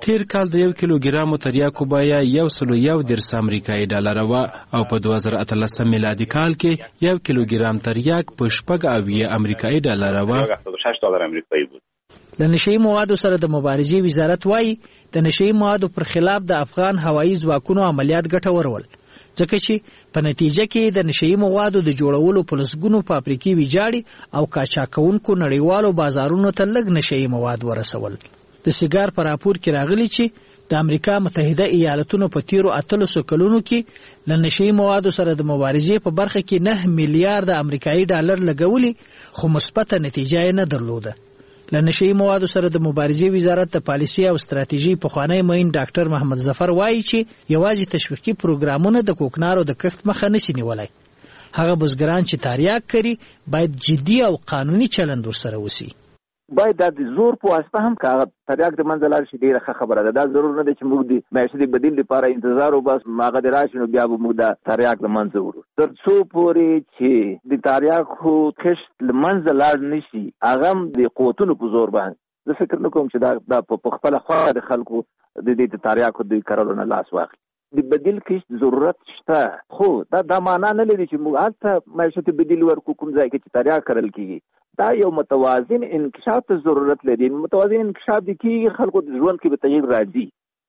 تیر کال د یو کیلوګرامو تریاکو بیه یو سلو یو دېرش امریکایي ډالره وه او په دوه زره اتلسم میلادي کال کې یو کیلوګرام تریاک په شپږ اویا امریکایي ډالره وه. له نشهیي موادو سره د مبارزې وزارت وایي د نشهیي موادو پر خلاف د افغان هوایي ځواکونو عملیات ګټور ول، ځکه چې په نتیجه کې د نشهیي موادو د جوړولو په لسګونو فابریکې ویجاړې او قاچاقونکو نړیوالو بازارونو ته لږ نشهیي مواد ورسول. د سیګار په راپور کې راغلي چې د امریکا متحده ایالتونو په تیرو اتلسو کلونو کې له نشهیي موادو سره د مبارزې په برخه کې نه میلیارډ امریکایي ډالر لګولي، خو مثبته نتیجه یې نه درلوده. له نشهیي موادو سره د مبارزې وزارت د پالیسي او ستراتیژي پخوانی معین ډاکټر محمد ظفر وایي چې یوازې تشویقي پروګرامونه د کوکنارو د کښت مخه نشي نیولی. هغه بزګران چې تریاک کري باید جدي او قانوني چلند ورسره وسي. باید د زور په واسطه هم کاغه تریاک د منځ لاړ شي ډیره ښه خبره ده. دا ضرور نه ده چې موږ د معیشتي بدیل لپاره انتظار وباسو، هغه د راشي نو بیا به موږ د تریاک له منځه وړو. تر څو پورې چې د تریاکو کښت له منځه لاړ نشي هغه هم د قوتونو په زور باندې زه فکر نه کوم چې دا په خپله خوا د خلکو د دې د تریاکو د کرلو نه لاس واخلي. د بدیل کښت ضرورت شته، خو دا دا معنا نه لري چې موږ هلته معیشتي بدیل ورکو کوم ځای کې چې تریاک کرل کېږي. دا یو متوازن انکشاف ته ضرورت لري. متوازن انکشاف د کېږي خلکو د ژوند کې به تغیر راځي.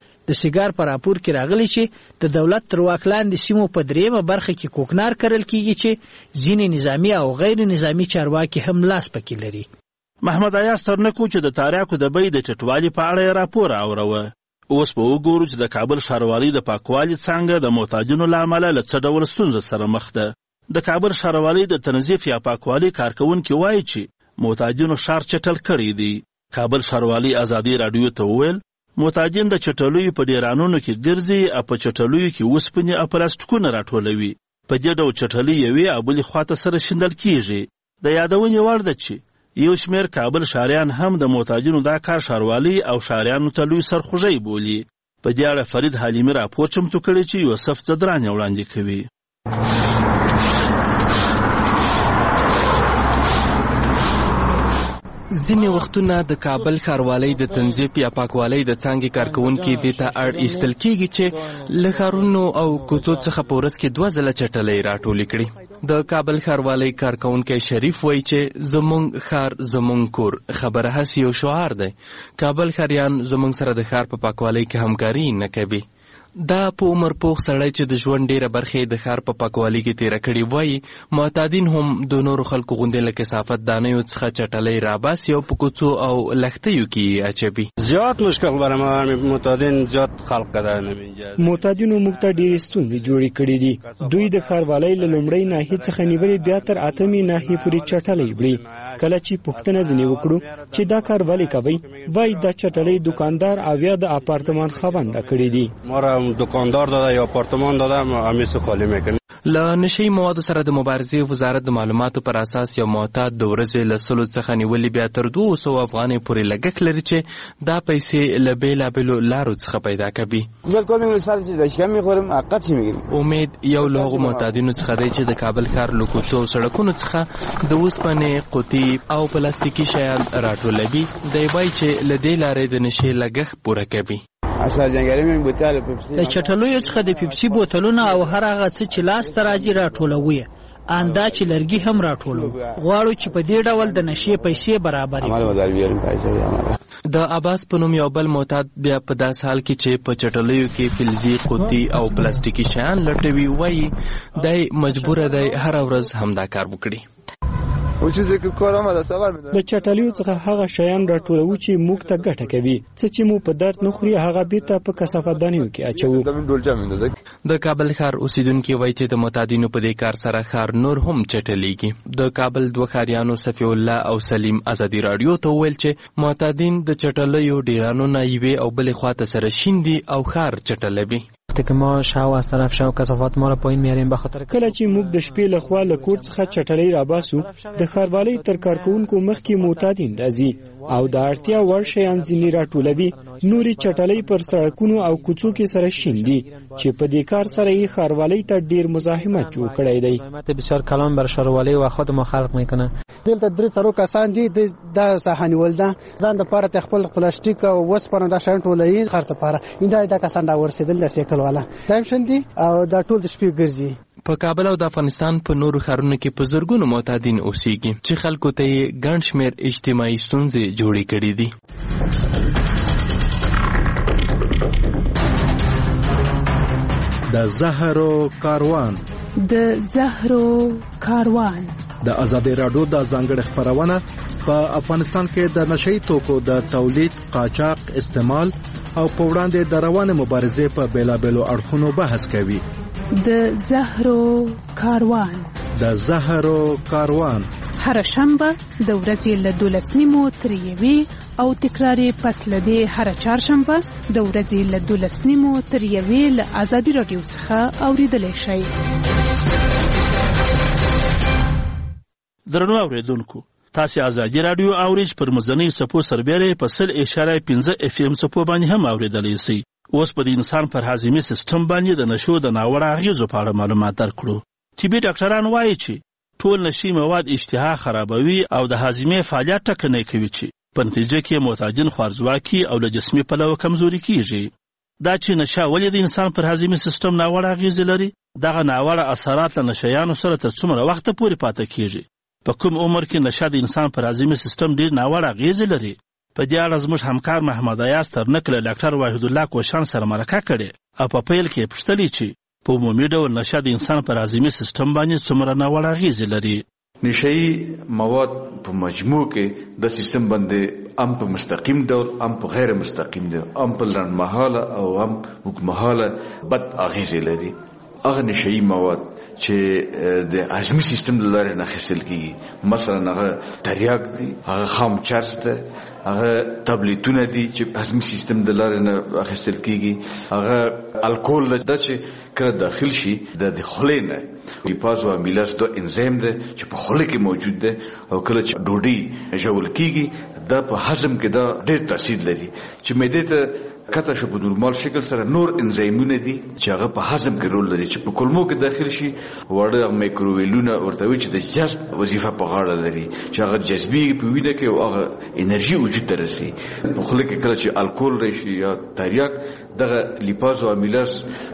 د سیګار په راپور کې راغلی چې د دولت تر واک لاندې سیمو په دریمه برخه کې کوکنار کرل کېږي چې ځینې نظامي او غیر نظامي چارواکي هم لاس پکې لري. محمد ایاز ترنکو چې د تریاکو د بیې د ټیټوالي په اړه یې راپور اوروه. اوس به وګورو چې د کابل ښاروالۍ د پاکوالي څانګه د محتاجینو له امله له څه ډول ستونزو سره مخ ده. د کابل ښاروالۍ د تنظیف یا پاکوالي کارکوونکي وایي چې محتاجینو ښار چټل کړی دی. کابل ښاروالۍ ازادي راډیو ته وویل محتاجین د چټلیو په ډیرانونو کې ګرځي او په چټلیو کې اوسپنې او پلاستیکونه راټولوي. په دې ډول چټلۍ یوې او بلې خواته سره شیندل کیږي. د یادونې وړ ده چې یو شمېر کابل ښاریان هم د محتاجینو دا کار ښاروالۍ او ښاریانو ته لوی سرخوږی بولي. په دې اړه فرید حلیمي راپور چمتو کړی چې یوسف ځدران وړاندې کوي. ځینې وختونه د کابل ښاروالۍ د تنظیف یا پاکوالۍ د څانګې کارکوونکي دې ته اړ ایستل کېږي چې له ښارونو او کوڅو څخه په ورځ کې دوه ځله چټلۍ راټولې کړي. د کابل ښاروالۍ کارکوونکی شریف وایي چې زموږ ښار زموږ کور خبره هسې یو شعار دی. کابل ښاریان زموږ سره د ښار په پاکوالۍ کې همکاري نه کوي. دا په عمر پوخ سړی چې د ژوند ډیره برخه د ښار په پاکوالي کې تیره کړې وایي معتادین هم د نورو خلکو غوندې له کثافت دانیو څخه چټلۍ راباسي او په کوڅو او لښتیو کې یې اچوي. زیات مشکل برای ما معتادین زیات خلق کده نمیجه. معتادینو موږ ته ډېرې ستونزې جوړې کړې دي. دوی د ښاروالۍ له لومړۍ ناحیې څخه نیولې بیا تر اتمې ناحیې پورې چټلۍ وړي. کله چې پوښتنه ځینې وکړو چې دا کار ولې کوئ وایي دا چټلۍ دکاندار او یا د اپارتمان خاوند کړې دي. دکاندار داده یا آپارتمان داده همیشه خالی میکنه. له نشهیي موادو سره د مبارزې وزارت د معلوماتو پر اساس یو معتاد د ورځې له سلو څخه نیولې بیا تر دوه سوه افغانۍ پورې لګښت لري چې دا پیسې له بېلابېلو لارو څخه پیدا کوي. امید یو له هغو معتادینو څخه دی چې د کابل ښار له کوڅو او سړکونو څخه د اوسپنې قوطي او پلاستیکي شیان راټولوي. دی وایي چې له دې لارې د نشې لګښت پوره کوي. د چټلیو څخه د پیپسي بوتلونه او هر هغه څه چې لاس ته راځي راټولوي. اندا چې لرګي هم راټولو. غواړو چې په دې ډول د نشې پیسې برابرې د عباس په نوم یو بل معتاد بیا په داس حال کې چې په چټلیو کې فلزي قوطي او پلاستیکي شیان لټوي وایي دی مجبوره دی هره ورځ همدا کار وکړي. د چټلیو څخه هغه شیان راټولوو چې موږ ته ګټه کوي. څه چې مو په درد نه خوري هغه بیرته په کثافت دانیو کې اچوو. د کابل ښار اوسیدونکي وایي چې د معتادینو په دې کار سره ښار نور هم چټلیږي. د کابل دوه ښاریانو صفی الله او سلیم ازادي راډیو ته وویل چې معتادین د چټلیو ډیرانونه یوې او بلې خواته سره شیندي او ښار چټلوي. که ما شاو از طرف شاو کثافات ما را پایین میاریم به خاطر کله چې موږ د شپې له خوا له کور څخه چټلۍ راباسو د ښاروالۍ تر کارکوونکو مخکې معتادین راځي او د اړتیا وړ شیان ځینې راټولوي. نورې چټلۍ پر سړکونو او کوڅو کې سره شیندي چې په دې کار سره یې ښاروالۍ ته ډیر مزاحمت جوړ کړی دی. مزاحمت بسیار کلان بر ښاروالۍ و خود ما خلق میکنه. دلته درې څلور کسان دي د ساحه نیول ده ځان دپاره خپل پلاستیک او وسپنه دا شیان ټولوي خر دپاره ایندا دا کسان دا ورسېدل د سیکل والا دایم شندي او دا ټول د شپې ګرځي. په کابل او د افغانستان په نورو ښارونو کې په زرګونو معتادین اوسېږي چې خلکو ته یې ګڼ شمېر اجتماعي ستونزې جوړې کړي دي. د زهرو کاروان د زهرو کاروان د ازادي راډیو د ځانګړي خبرونه په افغانستان کې د نشئی توکو د تولید، قاچاق، استعمال او په وړاندې د روانه مبارزې په بیلابېلو اړخونو بحث کوي. د زهرو کاروان د زهرو کاروان هر شنبه د ورځې له دولس نیمو تر یوې او تکراري پس له دې هر چهارشنبه د ورځې له دولس نیمو تر یوې له ازادي راډیو څخه اوریدلی شئ. درنو اوریدونکو، تاسو ازادي راډیو اورئ پر مزنی سپو سربېره په سل اشاره پنځه اف ام سپو باندې هم اوریدلی شئ. اوس په د انسان پر هاضمي سیستم باندې د نشو د ناوړه اغېزو په اړه معلومات درکړو. طبي ډاکټران وایي چې ټول نشي مواد اشتها خرابوي او د هاضمې فعالیت ټکنی کوي چې په نتیجه کې معتادین خوارځواکي او له جسمي پلوه کمزوري کیږي. دا چې نشه ولې د انسان پر هاضمي سیستم ناوړه اغېزې لري، دغه ناوړه اثرات له نشیانو سره تر څومره وخته پورې پاتې کیږي، په کوم عمر کې نشه د انسان پر هاضمي سیستم ډېر ناوړه اغېزې لري. په دې اړه زموږ همکار محمد ایاز ترنک له ډاکټر واحد الله کوشان سره مرکه کړې او په پیل کې پوښتلې چې په عمومي ډول نشه د انسان پر هاضمي سیستم باندې څومره ناوړه اغېزې لري. نشئی مواد په مجموع کې د سیستم باندې ام په مستقیم ډول، ام په غیر مستقیم ډول، ام په لنډمهاله او ام اوږدمهاله بد اغېزې لري. هغه نشئی مواد چې د هاضمي سیستم له لارې نه اخیستل کېږي، مثلا هغه تریاک دی، هغه خام چرس ده، هغه تابلیتونه دي چې هاضمي سیستم د لارې نه اخیستل کېږي، هغه الکول ده چې کله داخل شي د خولې نه لیپاز او امیلاز دو انزیم ده چې په خوله کې موجود ده او کله چې ډوډۍ ژول کېږي دا په هضم کې دا ډېر تاثیر لري چې معدې ته کته شو په نورمال شکل سره نور انزیمونه دي چې هغه په هضم کې رول لري چې په کولمو کې داخل شي وړه مایکروویلونه ورته وي چې د جذب وظیفه په غاړه لري چې هغه جذبي په وینه کې او هغه انرژي وجود ته رسي. په خوله کې کله چې الکول راشي یا تریاک دغه لیپاز او امیلاز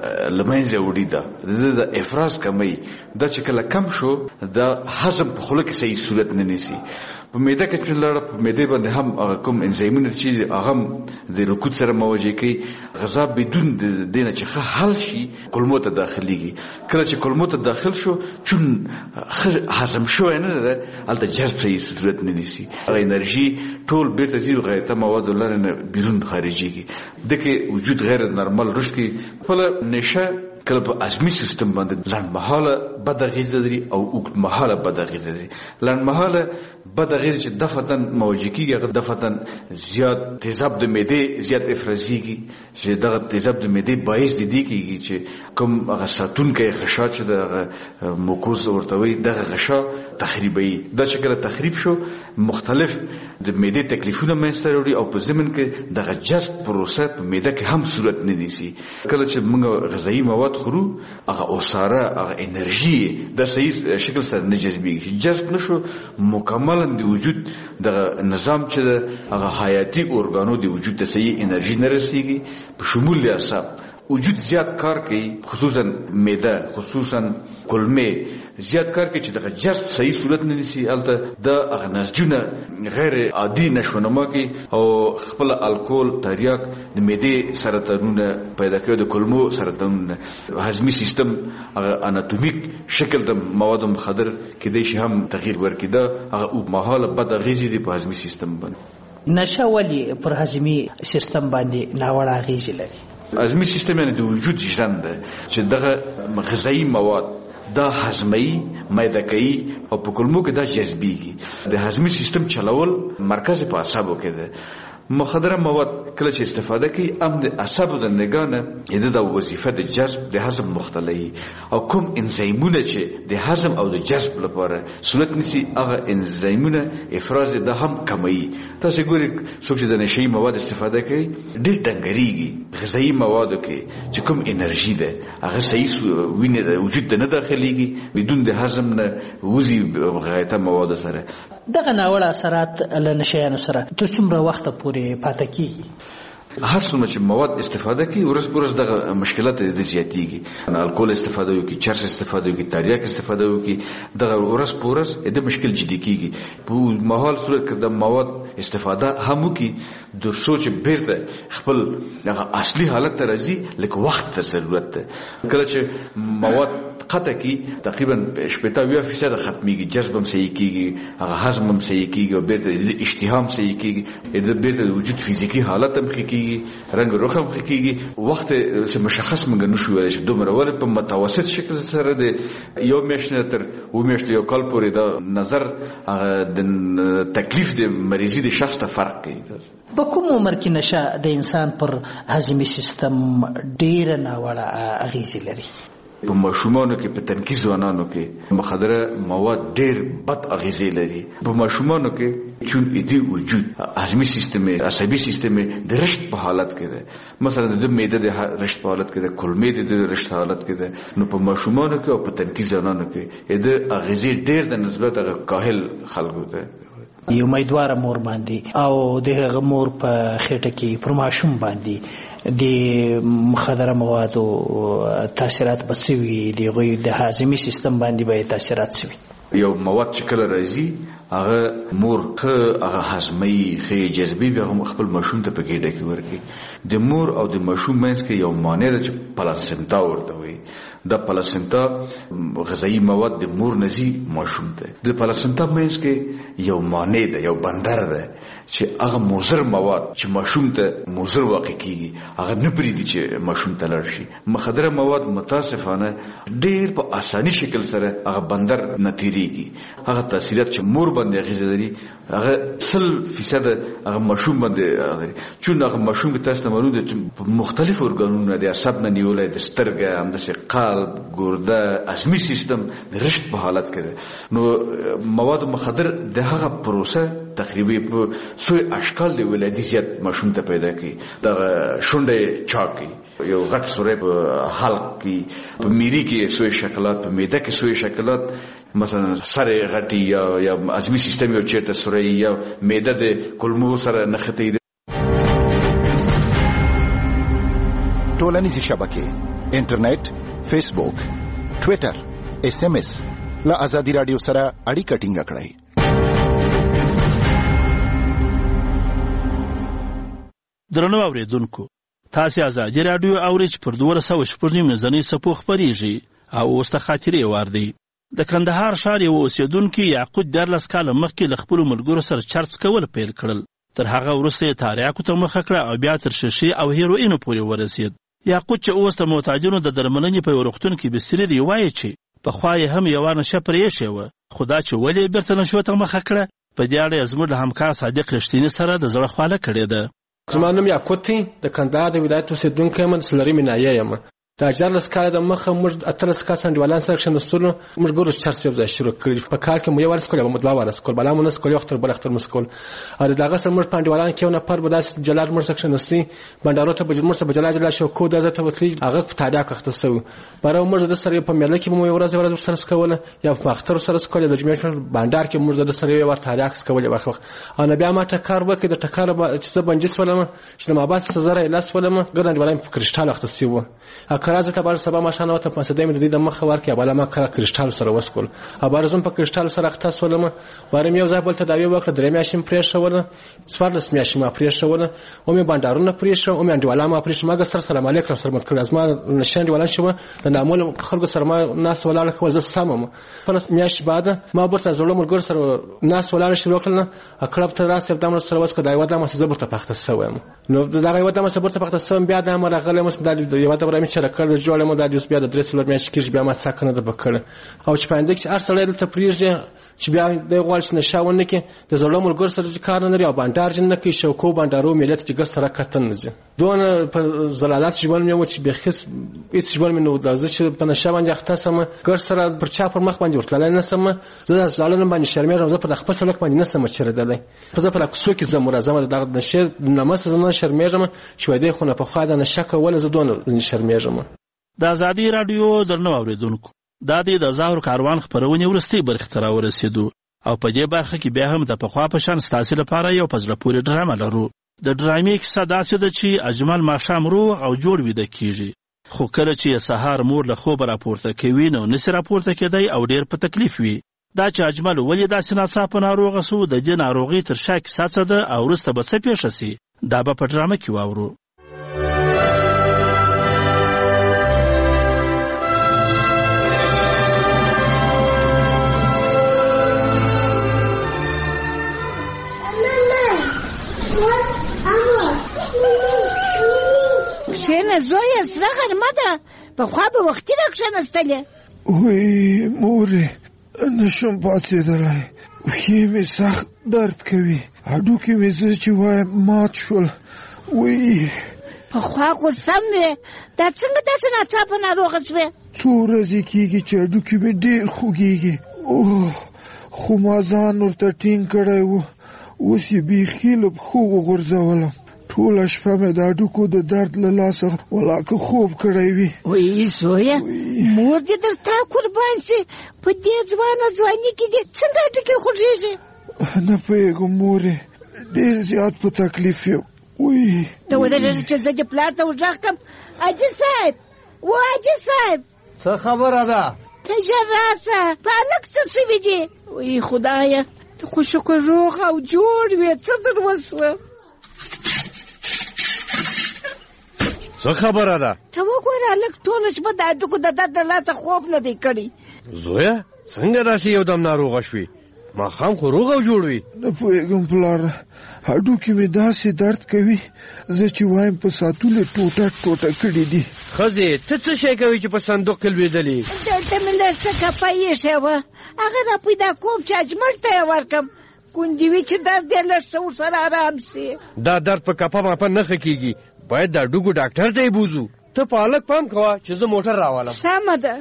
لمنځه وړي دا د افراز کمی دا چې کله کم شو دا هضم په خوله کې صحیح صورت نه نیسي. په معده کې چې لاره په معده باندې هم هغه کوم انزیمونه چې هغه د رکود سره مواجه کوي غذا بدون د دینه چې حل شي کولمو ته داخليږي. کله چې کولمو ته داخل شو چون هضم شو نه ده البته جذب صحیح صورت نه نیسي، هغه انرژي ټول بیرته ځي غیر ته مواد لرنه بیرون خارجيږي دغه وجود غیر نورمال رشد په نشه کله په هاضمي سیستم باندې لنډمهاله بد اغېزه لري او اوږدمهاله بد اغېزه لري. لنډمهاله بد اغېزه چې دفعتاً موجه کېږي هغه دفعتاً زیات تیزاب د معدې زیات افرازیږي چې دغه تیزاب د معدې باعث د دې کېږي چې کوم هغه ساتونکی غشا چې دغه موکوز ورته وي دغه غشا تخریبوي. دا چې کله تخریب شو مختلف د معدې تکلیفونه منځته راوړي او په ضمن کې دغه جذب پروسه په معده کې هم صورت نه نیسي. کله چې موږ غذایي مواد خورو هغه اوساره هغه انرژي د صحیح شکل سره نه جذبېږي، جذب نشو مکملا د وجود د نظام چې هغه حیاتي ارګانو د وجود ته صحیح انرژي نه رسیږي په شمول د اعصاب وجود زیات کار کوي، خصوصا معده خصوصا کولمې زیات کار کوي چې دغه جذب صحیح صورت نه نیسي. البته د هغه نسجونه غیر عادي نشونما کوي او خپل الکول تریاک د معدې سرطانونه پیدا کوي، د کولمو سرطانونه، هاضمي سیستم هغه اناتومیک شکل د مواد مخدر کې د شي هم تغییر ورکړي. دا هغه او مهاله بد اغېزې دي په هاضمي سیستم باندې. نشه ولې پر هاضمي سیستم باندې ناوړه اغېزې لري؟ هاضمي سیستم یعنی د وجود ژوند ده چې دغه غذایي مواد دا هضمي معده کوي او په کولمو کې دا جذبېږي. د هاضمي سیستم چلول مرکز په اعصابو کې ده مخدره مواد کله چې استفاده کوي ام د اعصابو د نگانه د وظیفه د جذب د هضم مختلفي او کوم انزیمونه چې د هضم او د جذب لپاره صورت نسی هغه انزیمونه افراز د هم کموي. تاسو ګورئ څوک چې د نشي مواد استفاده کوي ډېر ډنګريږي. غذایی موادو کې چې کوم انرژي ده هغه صحیح وینه د وجود ته نه داخليږي بدون د هضم نه وزي غایته مواد سره. دغه ناوړه اثرات له نشیانو سره تر څومره وخت پورې پاتې کیږي؟ هر څومره چې مواد استفاده کوي ورځ په ورځ دغه مشکلات د زیاتېږي. الکول استفاده وکړي، چرس استفاده وکړي، تریاک استفاده وکړي، دغه ورځ په ورځ د مشکل جدي کیږي. په مهال صورت کې د مواد استفاده هم وکړي د سوچ بیرته خپل هغه اصلي حالت ته راځي لکه وخت ته ضرورت ده. کله چې مواد قطع کی تقریبا شپږ اویا فیصد ختميږي، جذب هم صحیح کیږي، هغه هضم هم صحیح کیږي او بیرته اشتها هم صحیح کیږي، د بیرته وجود فزیکی حالت هم ښه کیږي، رنگ روخ هم ښه کیږي. وخت چې مشخص منګ نشو ویل چې دومره ور په متوسط شکل سره د یو میاشتې تر و میاشتې یو کال پورې د نظر د تکلیف د مریضي د شخص ته فرق کوي. په کوم عمر کې نشه د انسان پر هضمي سیستم ډیر ناوړه اغیزې لري؟ په ماشومانو کې په تنکي ځوانانو کې مخدره مواد ډېر بد اغیزې لري. په ماشومانو کې چون ایدي وجود هضمي سیستم عصبي سیستم د رشد په حالت کې ده، مثلا د معده د رشد په حالت کې ده، کولمې د رشد حالت کې ده. نو په ماشومانو کې او په تنکي ځوانانو کې د اغیزې ډېر د نسبت هغه کاهل خلکو ده. یو امیدواره مور باندې او د هغه مور په خېټه کې پر ماشوم باندې د مخدره موادو تاثیرات بسوي، د د هاضمي سیستم باندې به تاثیرات سوي. یو مواد چې کله راځي هغه مور که هغه هضمي خې جذبي به هم خپل ماشوم ته په ګډه کې ورکړي. د مور او د ماشوم منځ کې یو مانع ده چې پلاسنتا ورته وي. د پلاسنتا غذایی مواد د مور نزي ماشوم ته د پلاسنتا منځ کې یو مانع ده، یو بندر ده چې هغه مضر مواد چې ماشوم ته مضر واقع کیږي هغه نه پریږدي چې ماشوم ته لاړ شي. مخدره مواد متاسفانه ډېر په اساني شکل سره هغه بندر نه تیریږي. هغه تاثیرات چې مور باندې اغیزه لري هغه سل فیصد هغه ماشوم باندې لري. چون هغه ماشوم کې تاسو ته معلومه ده چې مختلف ارګانونه د عصب نه نیولای د سترګې هم د قلب، ګرده، هضمي سیستم د رشد په حالت کې ده. نو مواد مخدر د هغه پروسه تقریبا په سوی اشکال د ولادي زیات ماشوم ته پیدا کوي. د شونډې چاکي، یو غټ سورې په حلق کې، په میری کې سوی شکلات، په معده کې سوی شکلات، مثلا سره غټي یا یا هضمي سیستم یو چیرته سورې یا معده د کولمو سره نښتي. ټولنیزې شبکې، انټرنیټ، فیسبوک، ټویټر، ایس ایم ایس له ازادي رادیو سره اړیکه ټینګه کړئ. درنو اوریدونکو، تاسو ازادي رادیو اورئ چې پر دوه سوه شپږ نیم نزنې څپو خپرېږي او اوس ته خاطرې وار دی. د کندهار ښار یو اوسېدونکي یعقوب دیارلس کاله مخکې له خپلو ملګرو سره چرس کول پیل کړل. تر هغه وروسته یې تاریاکو ته مخه کړه او بیا تر شیشې او هیروینو پورې ورسېد. یعقوب چې اوس د محتاجانو د درملنې په یو روغتون کې بسترې دی وایي چې پخوا یې هم یوه نشه پرې ایښې وه، خو دا چې ولې یې بېرته نشو ته مخه کړه په دې اړه یې زموږ له همکار صادق رښتیني سره د زړه خواله کړې ده. زما نوم یعقوب دی، د کندهار د ولایت اوسېدونکی یم، د څلورمې ناحیې یم. دا دیارلس کاله د مخه موږ اتلس کسان انډیوالان سره کښېنستلو، موږ ګورو چرس یو ځای شروع کړي. په کال کې مو یو وار سکول یا مو دوه واره سکول، بلا مو نه سکول، یو اختر بل اختر مو سکول. او د هغه سره موږ په انډیوالان کې یو نفر به داسې جلال موږ سره کښېنستي، بنډارو ته به موږ ته به جلا جلا شو کو دا ځای ته وتلي، هغه په تاریاک اخته سوي. باره موږ د سره په میله کې به مو یو ورځ ورځ ورسره سکوله، یا په اختر سره سکول، یا د جمعې بنډار کې موږ د سره یو ور تاریاک سکول وخت وخت. او نه بیا ما ټکار وکړ، د ټکار چې زه بنجس ولم چې ما باس زره لاس ولم ګر انډیوالان په کرشټال اخته سوي. اکرازه ته بار سبا ماشان او ته په صدې مې د مخه ورکې بالا ما کړه کرشټال سره وسکول. ابار زم په کرشټال سره اخته سولم، وارم یو ځای بل ته داوی وکړه، درې میاشتې پرې شوونه، څوارلس میاشتې ما پرې شوونه، او مې بانډارونه پرې شو، او مې انډیوالا ما پرې شو. ما سره سلام علیکم سره مت کړه، از ما نشان دیوالان شو د نامول خلکو سره ما ناس ولاړ کول زه سمم. پنځه میاشتې بعد ما برته زړه مرګور سره ناس ولاړ شروع کړل، اکړب ته راس دمر سره وسکه دا یو دمه زبرته پخته سوم. نو دا یو دمه زبرته پخته سوم، بیا د امر غلې مس د یو دمه مې شرک کړ جوړه مو د دې بیا د درې څلور میاشتې کې بیا ما ساکنه د بکړه او چې پاینده کې هر سړی دلته پریږدي چې بیا د غوړ چې نشاونه کې د زړه ملګر سره کار نه لري او باندار جن نه کې شوکو باندارو ملت چې ګس سره کتن نه ځي دون په زلالات ژوند مې چې بخس هیڅ ژوند مې نو د چې په نشه باندې اخته سم ګر سره پر چا پر مخ باندې ورتلل نه سم زه ځالن باندې شرمېږم زه په خپل سلوک باندې نه سم چردلې په زه په کوڅو کې زموږ زموږ د نشه نمس زنه شرمېږم چې وای دی خو نه په خوا د نشه کول زه دون شرمېږم د ازادي رادیو درنو اوریدونکو دا د زاهر کاروان خبرونه ورستي برخه تر ورسېدو او په دې برخه کې بیا هم د پخوا په شان ستاسو لپاره یو پزله پورې ډرامه لرو د ډرامې کیسه داسې ده چې اجمل ماښام روغ او جوړ ویده کیږي خو کله چې سهار مور له خوب راپورته کوي نو نسی راپورته کېدی او ډیر په تکلیف وي دا چې اجمل ولې داسې ناڅاپه ناروغه سو د دې ناروغۍ تر شا کیسه څه ده او وروسته به څه پیښه سي دا به په ډرامه کې واورو کښېنه زویه سره غرمه ده پخوا به وختي ده کښېنستلې وی مورې نشم پاڅېدلی پښې مې سخت درد کوي هډوکي مې زه چې وایم مات شول وی پخوا خو سم وې دا څنګه داسې ناڅاپه ناروغه شوې څو ورځې کېږي چې هډوکي مې ډېر خوږېږي اوه خو ما ځان ورته ټینګ کړی و اوس یې بیخي له پښو وغورځولم ټوله شپه مې د هډوکو د درد له لاسه ولاکه خوب کړی وي وی زویه مور دې در تا قربان سي په دې ځوانه ځواني کې دې څنګه هډوکي خوږېږي نه پوهېږم مورې ډېر زیات په تکلیف یم وی ته ودرېږه چې زه دې پلار ته وږغ کړم حاجي صاحب و حاجي صاحب څه خبره ده ته ژر راسه په هلک څه سوي دي وی خدایه ته خو شکر روغ او جوړ وې څه در وسوه څه خبره ده ته وګوره هلک ټوله شپه د هډوکو د درد له لاسه خوب نه دی کړی زویه څنګه داسې یو دم ناروغه شوې ماښام خو روغ او جوړ وي نه پوهېږم پلاره هډوکي مې داسې درد کوي زه چې وایم په ساتلو ټوټه ټوټه کړي دي ښځې ته څه شی کوي چې په صندوق کې لوېدلې دلته مې لږ څه کپه ایښې وه هغه را پیدا کوم چې اجمل ته یې ورکړم ګوندې وي چې درد یې لږ څه ورسره ارام سي دا درد په کپه ماپه نه ښه کېږي باید د هډوکو ډاکټر ته یې بوځو ته په هلک پام کوه چې زه موټر راولم سمه ده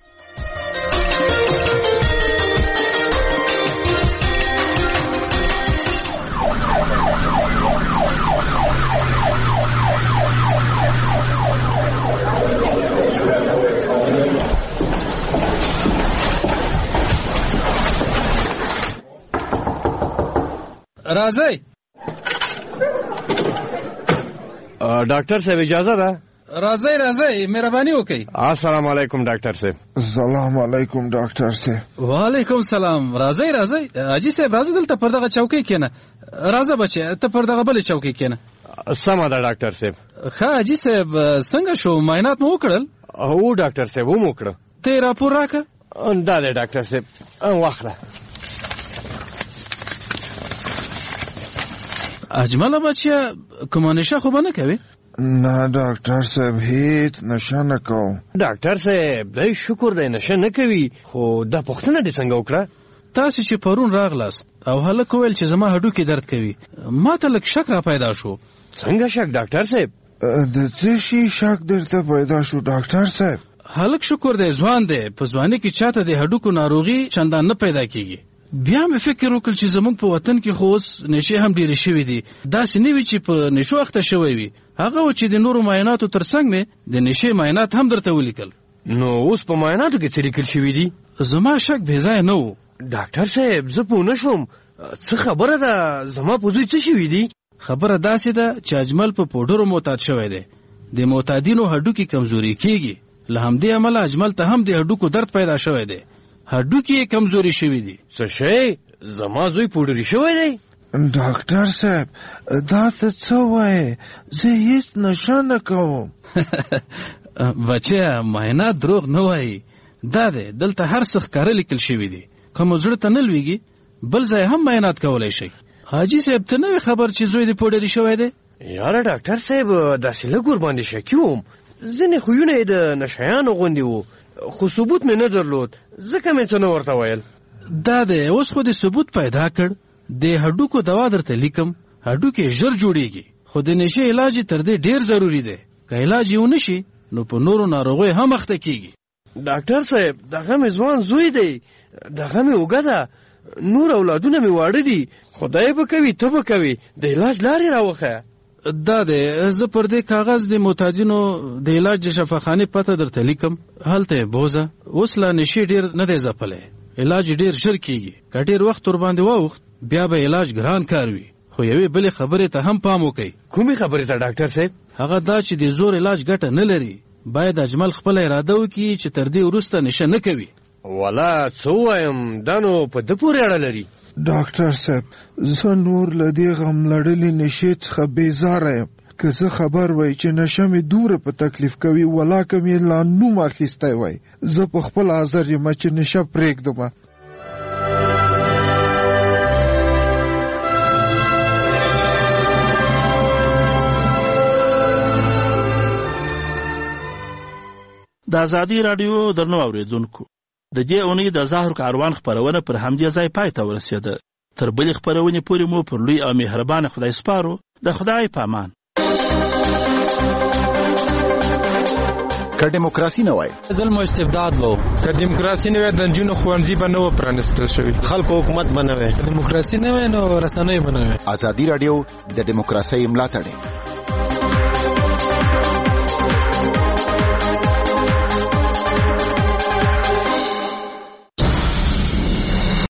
راځئ ډاکټر صاحب اجازه ده راځئ راځئ مهرباني وکړئ السلام علیکم ډاکټر صاحب السلام علیکم ډاکټر صاحب وعلیکم سلام راځئ راځئ حاجي صاحب راځه دلته پر دغه چوکۍ کېنه راځه بچی ته پر دغه بلې چوکۍ کېنه سمه ده ډاکټر صاحب ښه حاجي صاحب څنګه شو معاینات مو وکړل هو ډاکټر صاحب هم وکړه ته یې راپور راکړه دا دی ډاکټر صاحب واخله اجمله بچیه کومه نشه خو به نه کوې نه ډاکټر صاحب هیڅ نشه نه کوم ډاکټر صاحب دی شکر دی نشه نه کوي خو دا پوښتنه دې څنګه وکړه تاسې چې پرون راغلاست او هلک وویل چې زما هډوکي درد کوي ما ته لږ شک را پیدا شو څنګه شک ډاکټر صاحب د څه شي شک درته پیدا شو ډاکټر صاحب هلک شکر دی ځوان دی په ځوانۍ کې چاته د هډوکو ناروغي چندان نه پیدا کیږي بیا مې فکر وکړ چې زموږ په وطن کې خو اوس نشې هم ډېرې شوي دي داسې نه وي چې په نشو اخته شوی وي هغه و چې د نورو معایناتو تر څنګ مې د نشې معاینات هم درته ولیکل نو اوس په معایناتو کې څه لیکل شوي دي زما شک بې ځایه نه و ډاکټر صاحب زه پوه نه شوم څه خبره ده زما په زوی څه شوي دي خبره داسې ده چې اجمل په پوډرو معتاد شوی دی د معتادینو هډوکي کمزوري کیږي له همدې امله اجمل ته هم د هډوکو درد پیدا شوی دی هډوکي یې کمزوري شوي دي څه شی زما زوی پوډري شوی دی ډاکټر صاحب دا ته څه وایې زه هیڅ نشه نه کوم بچیه معاینات دروغ نه وایي دا دی دلته هر څه ښکاره لیکل شوي دي که مو زړه ته نه لویږي بل ځای هم معاینات کولی شئ حاجي صاحب ته نه وې خبر چې زوی دې پوډري شوی دی یاره ډاکټر صاحب داسې لږ ورباندې شکي وم ځینې خویونه یې د نشیانو غوندې وو، خو ثبوت مې نه درلود، ځکه مې څه نه ورته ویل. دا دی اوس خو دې ثبوت پیدا کړ. د هډوکو دوا درته لیکم، هډوکې ژر جوړیږي، خو د نشې علاج تر دې ډیر ضروری دی. که علاج یې ونه شي نو په نورو ناروغیو هم اخته کیږي. ډاکټر صاحب دغه مې ځوان زوی دی، دغه مې اوږه ده، نور اولادونه مې واړه دي، خدای به کوي ته به کوي، د علاج لارې راوښیه. دا دی زه پر دې کاغذ د معتادینو د علاج شفاخانې پته درته لیکم، هلته یې بوزه. اوس لا نشې ډیر نه دی ځپلی، علاج ډیر ژر کیږي. که ډیر وخت ورباندې واوښت بیا به علاج ګران کار وي. خو یوې بلې خبرې ته هم پام وکئ. کومې خبرې ته ډاکټر صاحب؟ هغه دا چې د زور علاج ګټه نه لري. باید اجمل خپل اراده وکړي چې تر دې وروسته نشه نه کوي. والا څه ووایم، دا نو په ده پورې اړه لري. ډاکټر صاحب زه نور له دې غم لړلې نشې څخه بیزاره یم. که زه خبر وای چې نشه مې دومره په تکلیف کوي، ولاکه مې لا نوم اخیستی وای، زه په خپل حاضر یم چې نشه پرېږدم. د ازادي راډیو درنو اوریدونکو، د دې اونۍ د زهر کاروان خپرونه پر همدې ځای پای ته ورسېده. تر بلې خپرونې پورې مو پر لوی او مهربانه خدای سپارو. د خدای په امان. که دیموکراسي نه وای ظلم او استبداد وو، که دیموکراسي نه وای د نجونو ښوونځي به نه و پرانیستل شوي، خلکو حکومت به نه وای، که دیموکراسي نه وای نو رسنۍ به نه وای. ازادي راډیو د دیموکراسۍ ملاتړ